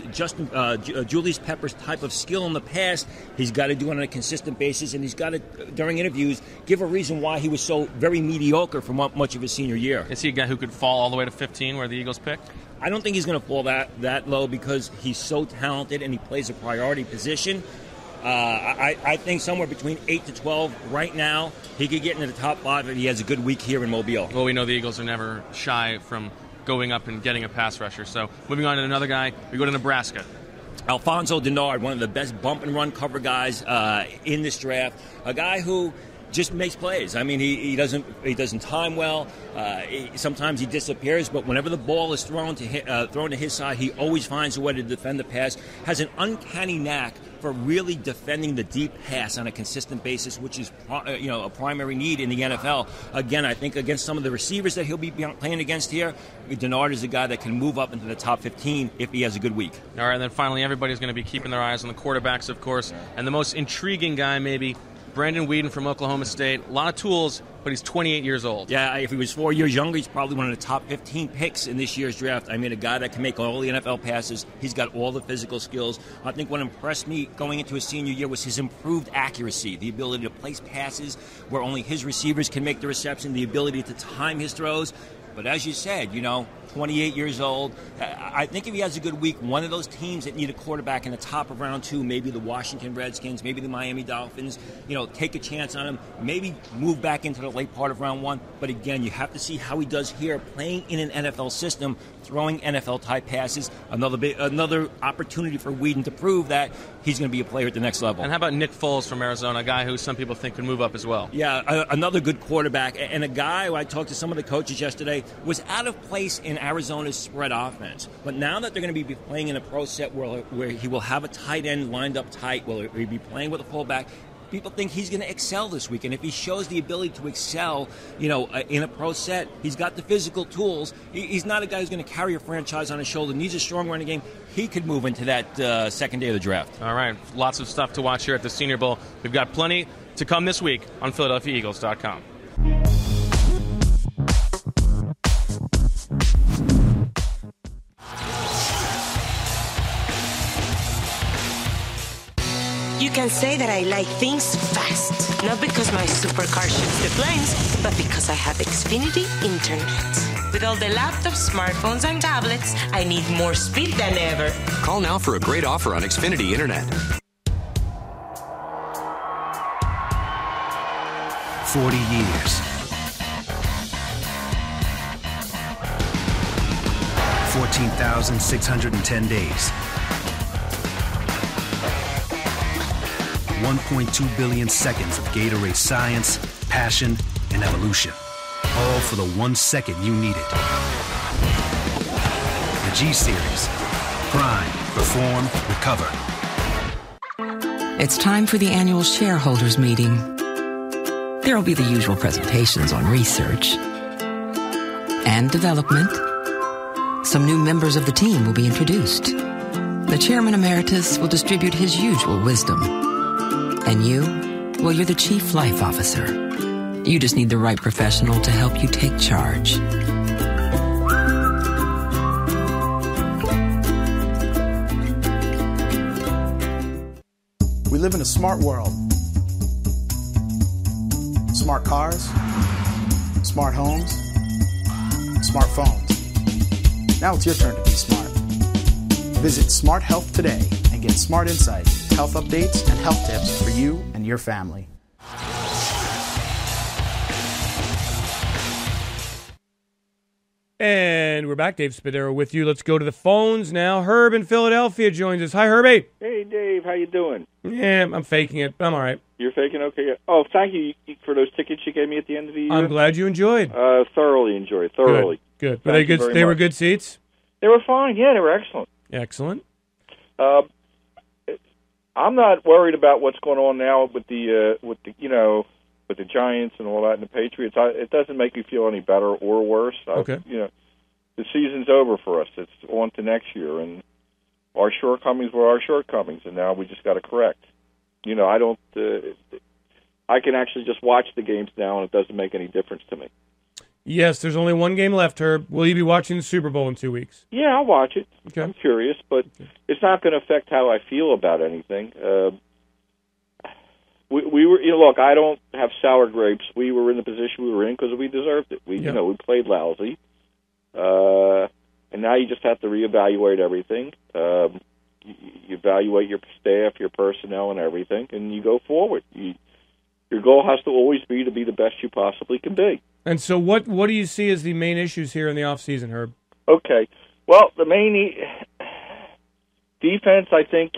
D: Julius Peppers type of skill in the past. He's got to do it on a consistent basis, and he's got to, during interviews, give a reason why he was so very mediocre for much of his senior year.
W: Is he a guy who could fall all the way to 15 where the Eagles picked?
D: I don't think he's going to fall that low because he's so talented and he plays a priority position. I think somewhere between 8 to 12 right now, he could get into the top 5 if he has a good week here in Mobile.
W: Well, we know the Eagles are never shy from going up and getting a pass rusher. So moving on to another guy, we go to Nebraska.
D: Alfonso Denard, one of the best bump and run cover guys in this draft. A guy who just makes plays. I mean, he doesn't time well. Sometimes he disappears, but whenever the ball is thrown to his side, he always finds a way to defend the pass. Has an uncanny knack for really defending the deep pass on a consistent basis, which is a primary need in the NFL. Again, I think against some of the receivers that he'll be playing against here, Denard is a guy that can move up into the top 15 if he has a good week.
W: All right, and then finally, everybody's going to be keeping their eyes on the quarterbacks, of course, and the most intriguing guy maybe, Brandon Weeden from Oklahoma State. A lot of tools, but he's 28 years old.
D: Yeah, if he was 4 years younger, he's probably one of the top 15 picks in this year's draft. I mean, a guy that can make all the NFL passes. He's got all the physical skills. I think what impressed me going into his senior year was his improved accuracy, the ability to place passes where only his receivers can make the reception, the ability to time his throws. But as you said, 28 years old. I think if he has a good week, one of those teams that need a quarterback in the top of round 2, maybe the Washington Redskins, maybe the Miami Dolphins, take a chance on him, maybe move back into the late part of round 1. But again, you have to see how he does here, playing in an NFL system, throwing NFL-type passes. Another opportunity for Weeden to prove that he's going to be a player at the next level.
W: And how about Nick Foles from Arizona, a guy who some people think could move up as well?
D: Yeah, another good quarterback, and a guy who I talked to some of the coaches yesterday was out of place in Arizona's spread offense. But now that they're going to be playing in a pro set where he will have a tight end lined up tight, will he be playing with a fullback, people think he's going to excel this week. And if he shows the ability to excel, in a pro set, he's got the physical tools. He's not a guy who's going to carry a franchise on his shoulder, needs a strong running game. He could move into that second day of the draft.
W: All right, lots of stuff to watch here at the Senior Bowl. We've got plenty to come this week on PhiladelphiaEagles.com.
R: You can say that I like things fast, not because my supercar shoots the flames, but because I have Xfinity Internet. With all the laptops, smartphones, and tablets, I need more speed than ever.
S: Call now for a great offer on Xfinity Internet.
E: 40 years. 14,610 days. 1.2 billion seconds of Gatorade science, passion, and evolution. All for the 1 second you needed. The G-Series. Prime, perform, recover.
K: It's time for the annual shareholders meeting. There will be the usual presentations on research and development. Some new members of the team will be introduced. The chairman emeritus will distribute his usual wisdom. And you, well, you're the chief life officer. You just need the right professional to help you take charge.
F: We live in a smart world. Smart cars, smart homes, smartphones. Now it's your turn to be smart. Visit Smart Health today and get smart insights, health updates, and health tips for you and your family.
C: And we're back. Dave Spadaro with you. Let's go to the phones now. Herb in Philadelphia joins us. Hi, Herbie.
G: Hey, Dave. How you doing?
C: Yeah, I'm faking it, but I'm all right.
G: You're faking? Okay. Oh, thank you for those tickets you gave me at the end of the year.
C: I'm glad you enjoyed.
G: Thoroughly enjoyed. Thoroughly.
C: Good. Were they good? They were good seats?
G: They were fine. Yeah, they were excellent.
C: Excellent.
G: I'm not worried about what's going on now with the Giants and all that and the Patriots. It doesn't make me feel any better or worse.
C: Okay.
G: The season's over for us. It's on to next year, and our shortcomings were our shortcomings, and now we just got to correct. I can actually just watch the games now, and it doesn't make any difference to me.
C: Yes, there's only one game left, Herb. Will you be watching the Super Bowl in 2 weeks?
G: Yeah, I'll watch it.
C: Okay.
G: I'm curious, but it's not going to affect how I feel about anything. We were, look, I don't have sour grapes. We were in the position we were in because we deserved it. We played lousy. And now you just have to reevaluate everything. You evaluate your staff, your personnel, and everything, and you go forward. Your goal has to always be to be the best you possibly can be.
C: And so what do you see as the main issues here in the offseason, Herb?
G: Okay. Well, the main defense, I think,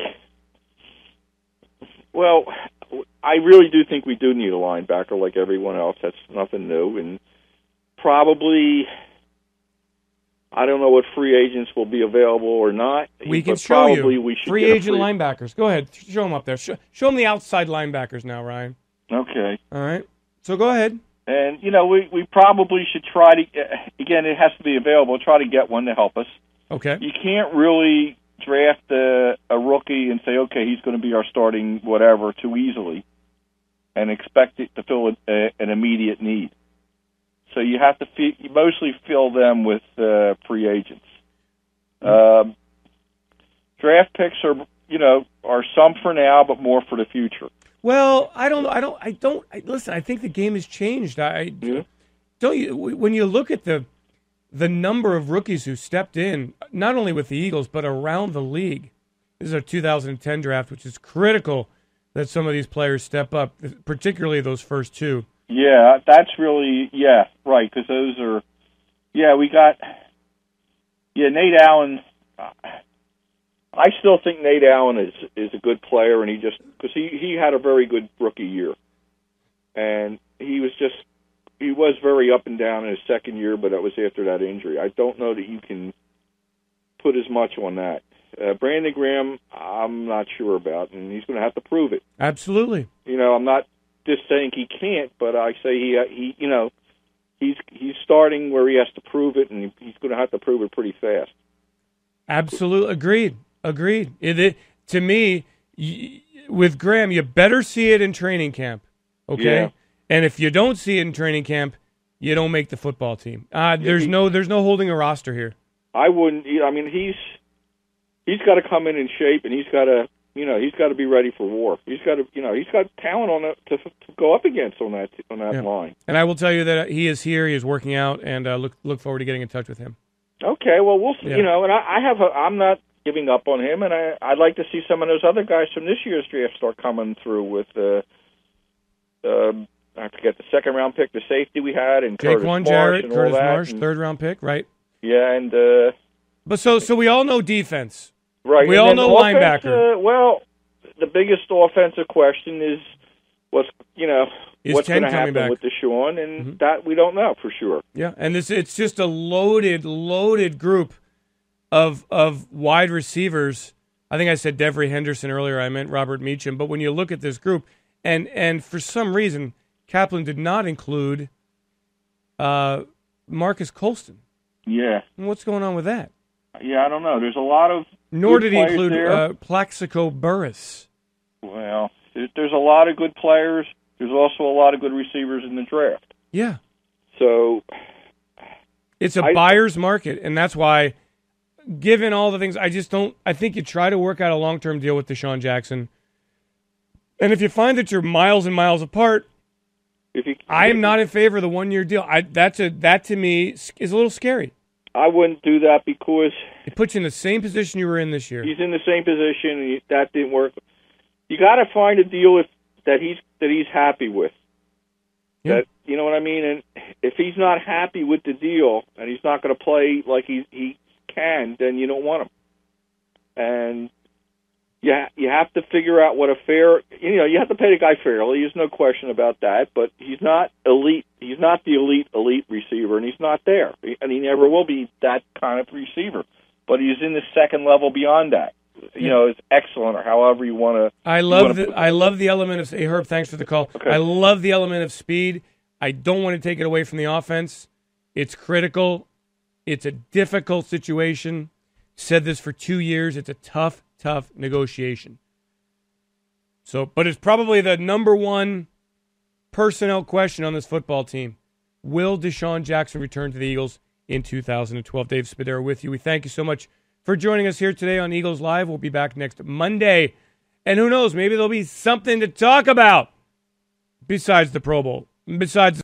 G: well, I really do think we do need a linebacker like everyone else. That's nothing new. And probably, I don't know what free agents will be available or not.
C: We can show
G: probably
C: you
G: we should
C: free agent linebackers. Go ahead. Show them up there. Show them the outside linebackers now, Ryan.
G: Okay.
C: All right. So go ahead.
G: And, we probably should try to, again, it has to be available, try to get one to help us.
C: Okay.
G: You can't really draft a rookie and say, okay, he's going to be our starting whatever too easily and expect it to fill an immediate need. So you have to mostly fill them with free agents. Draft picks are some for now, but more for the future.
C: Well, listen, I think the game has changed. Don't you? When you look at the the number of rookies who stepped in, not only with the Eagles, but around the league. This is our 2010 draft, which is critical that some of these players step up, particularly those first two.
G: Yeah, that's really, right, because those are, we got, Nate Allen. I still think Nate Allen is a good player, and because he had a very good rookie year. And he was very up and down in his second year, but that was after that injury. I don't know that you can put as much on that. Brandon Graham, I'm not sure about, and he's going to have to prove it.
C: Absolutely.
G: I'm not just saying he can't, but I say he's starting where he has to prove it, and he's going to have to prove it pretty fast.
C: Absolutely. Agreed. To me, with Graham, you better see it in training camp, okay?
G: Yeah.
C: And if you don't see it in training camp, you don't make the football team. There's no holding a roster here.
G: I wouldn't. I mean, he's got to come in shape, and he's got to be ready for war. He's got talent to go up against on that line.
C: And I will tell you that he is here. He is working out, and look forward to getting in touch with him.
G: Okay, well, we'll see. And I'm not giving up on him, and I'd like to see some of those other guys from this year's draft start coming through with I forget the second round pick, the safety we had, and Curtis Marsh, and
C: Curtis
G: all that,
C: Marsh, third round pick, right?
G: Yeah, and
C: but so we all know defense,
G: right?
C: We all know linebacker.
G: Well, the biggest offensive question is what's going to happen with Deshaun, and that we don't know for sure.
C: Yeah, and it's just a loaded group of wide receivers. I think I said Devery Henderson earlier. I meant Robert Meacham. But when you look at this group, and for some reason, Kaplan did not include Marcus Colston.
G: Yeah.
C: What's going on with that?
G: Yeah, I don't know. There's a lot of
C: Nor did he include Plaxico Burress.
G: Well, there's a lot of good players. There's also a lot of good receivers in the draft.
C: Yeah.
G: So
C: it's a buyer's market, and that's why, given all the things, I think you try to work out a long-term deal with Deshaun Jackson. And if you find that you're miles and miles apart, I am not in favor of the one-year deal. That to me is a little scary.
G: I wouldn't do that because
C: it puts you in the same position you were in this year.
G: He's in the same position, and that didn't work. You got to find a deal that he's happy with. Yeah. That, you know what I mean? And if he's not happy with the deal and he's not going to play like he can, then you don't want him. And you have to figure out what a fair, you have to pay the guy fairly. There's no question about that. But he's not elite. He's not the elite receiver, and he's not there. And he never will be that kind of receiver. But he's in the second level beyond that. It's excellent, or however you want to.
C: I love the element of. Hey, Herb, thanks for the call.
G: Okay.
C: I love the element of speed. I don't want to take it away from the offense. It's critical. It's a difficult situation. Said this for 2 years. It's a tough negotiation. But it's probably the number one personnel question on this football team. Will Deshaun Jackson return to the Eagles in 2012? Dave Spadaro with you. We thank you so much for joining us here today on Eagles Live. We'll be back next Monday. And who knows, maybe there'll be something to talk about besides the Pro Bowl. Besides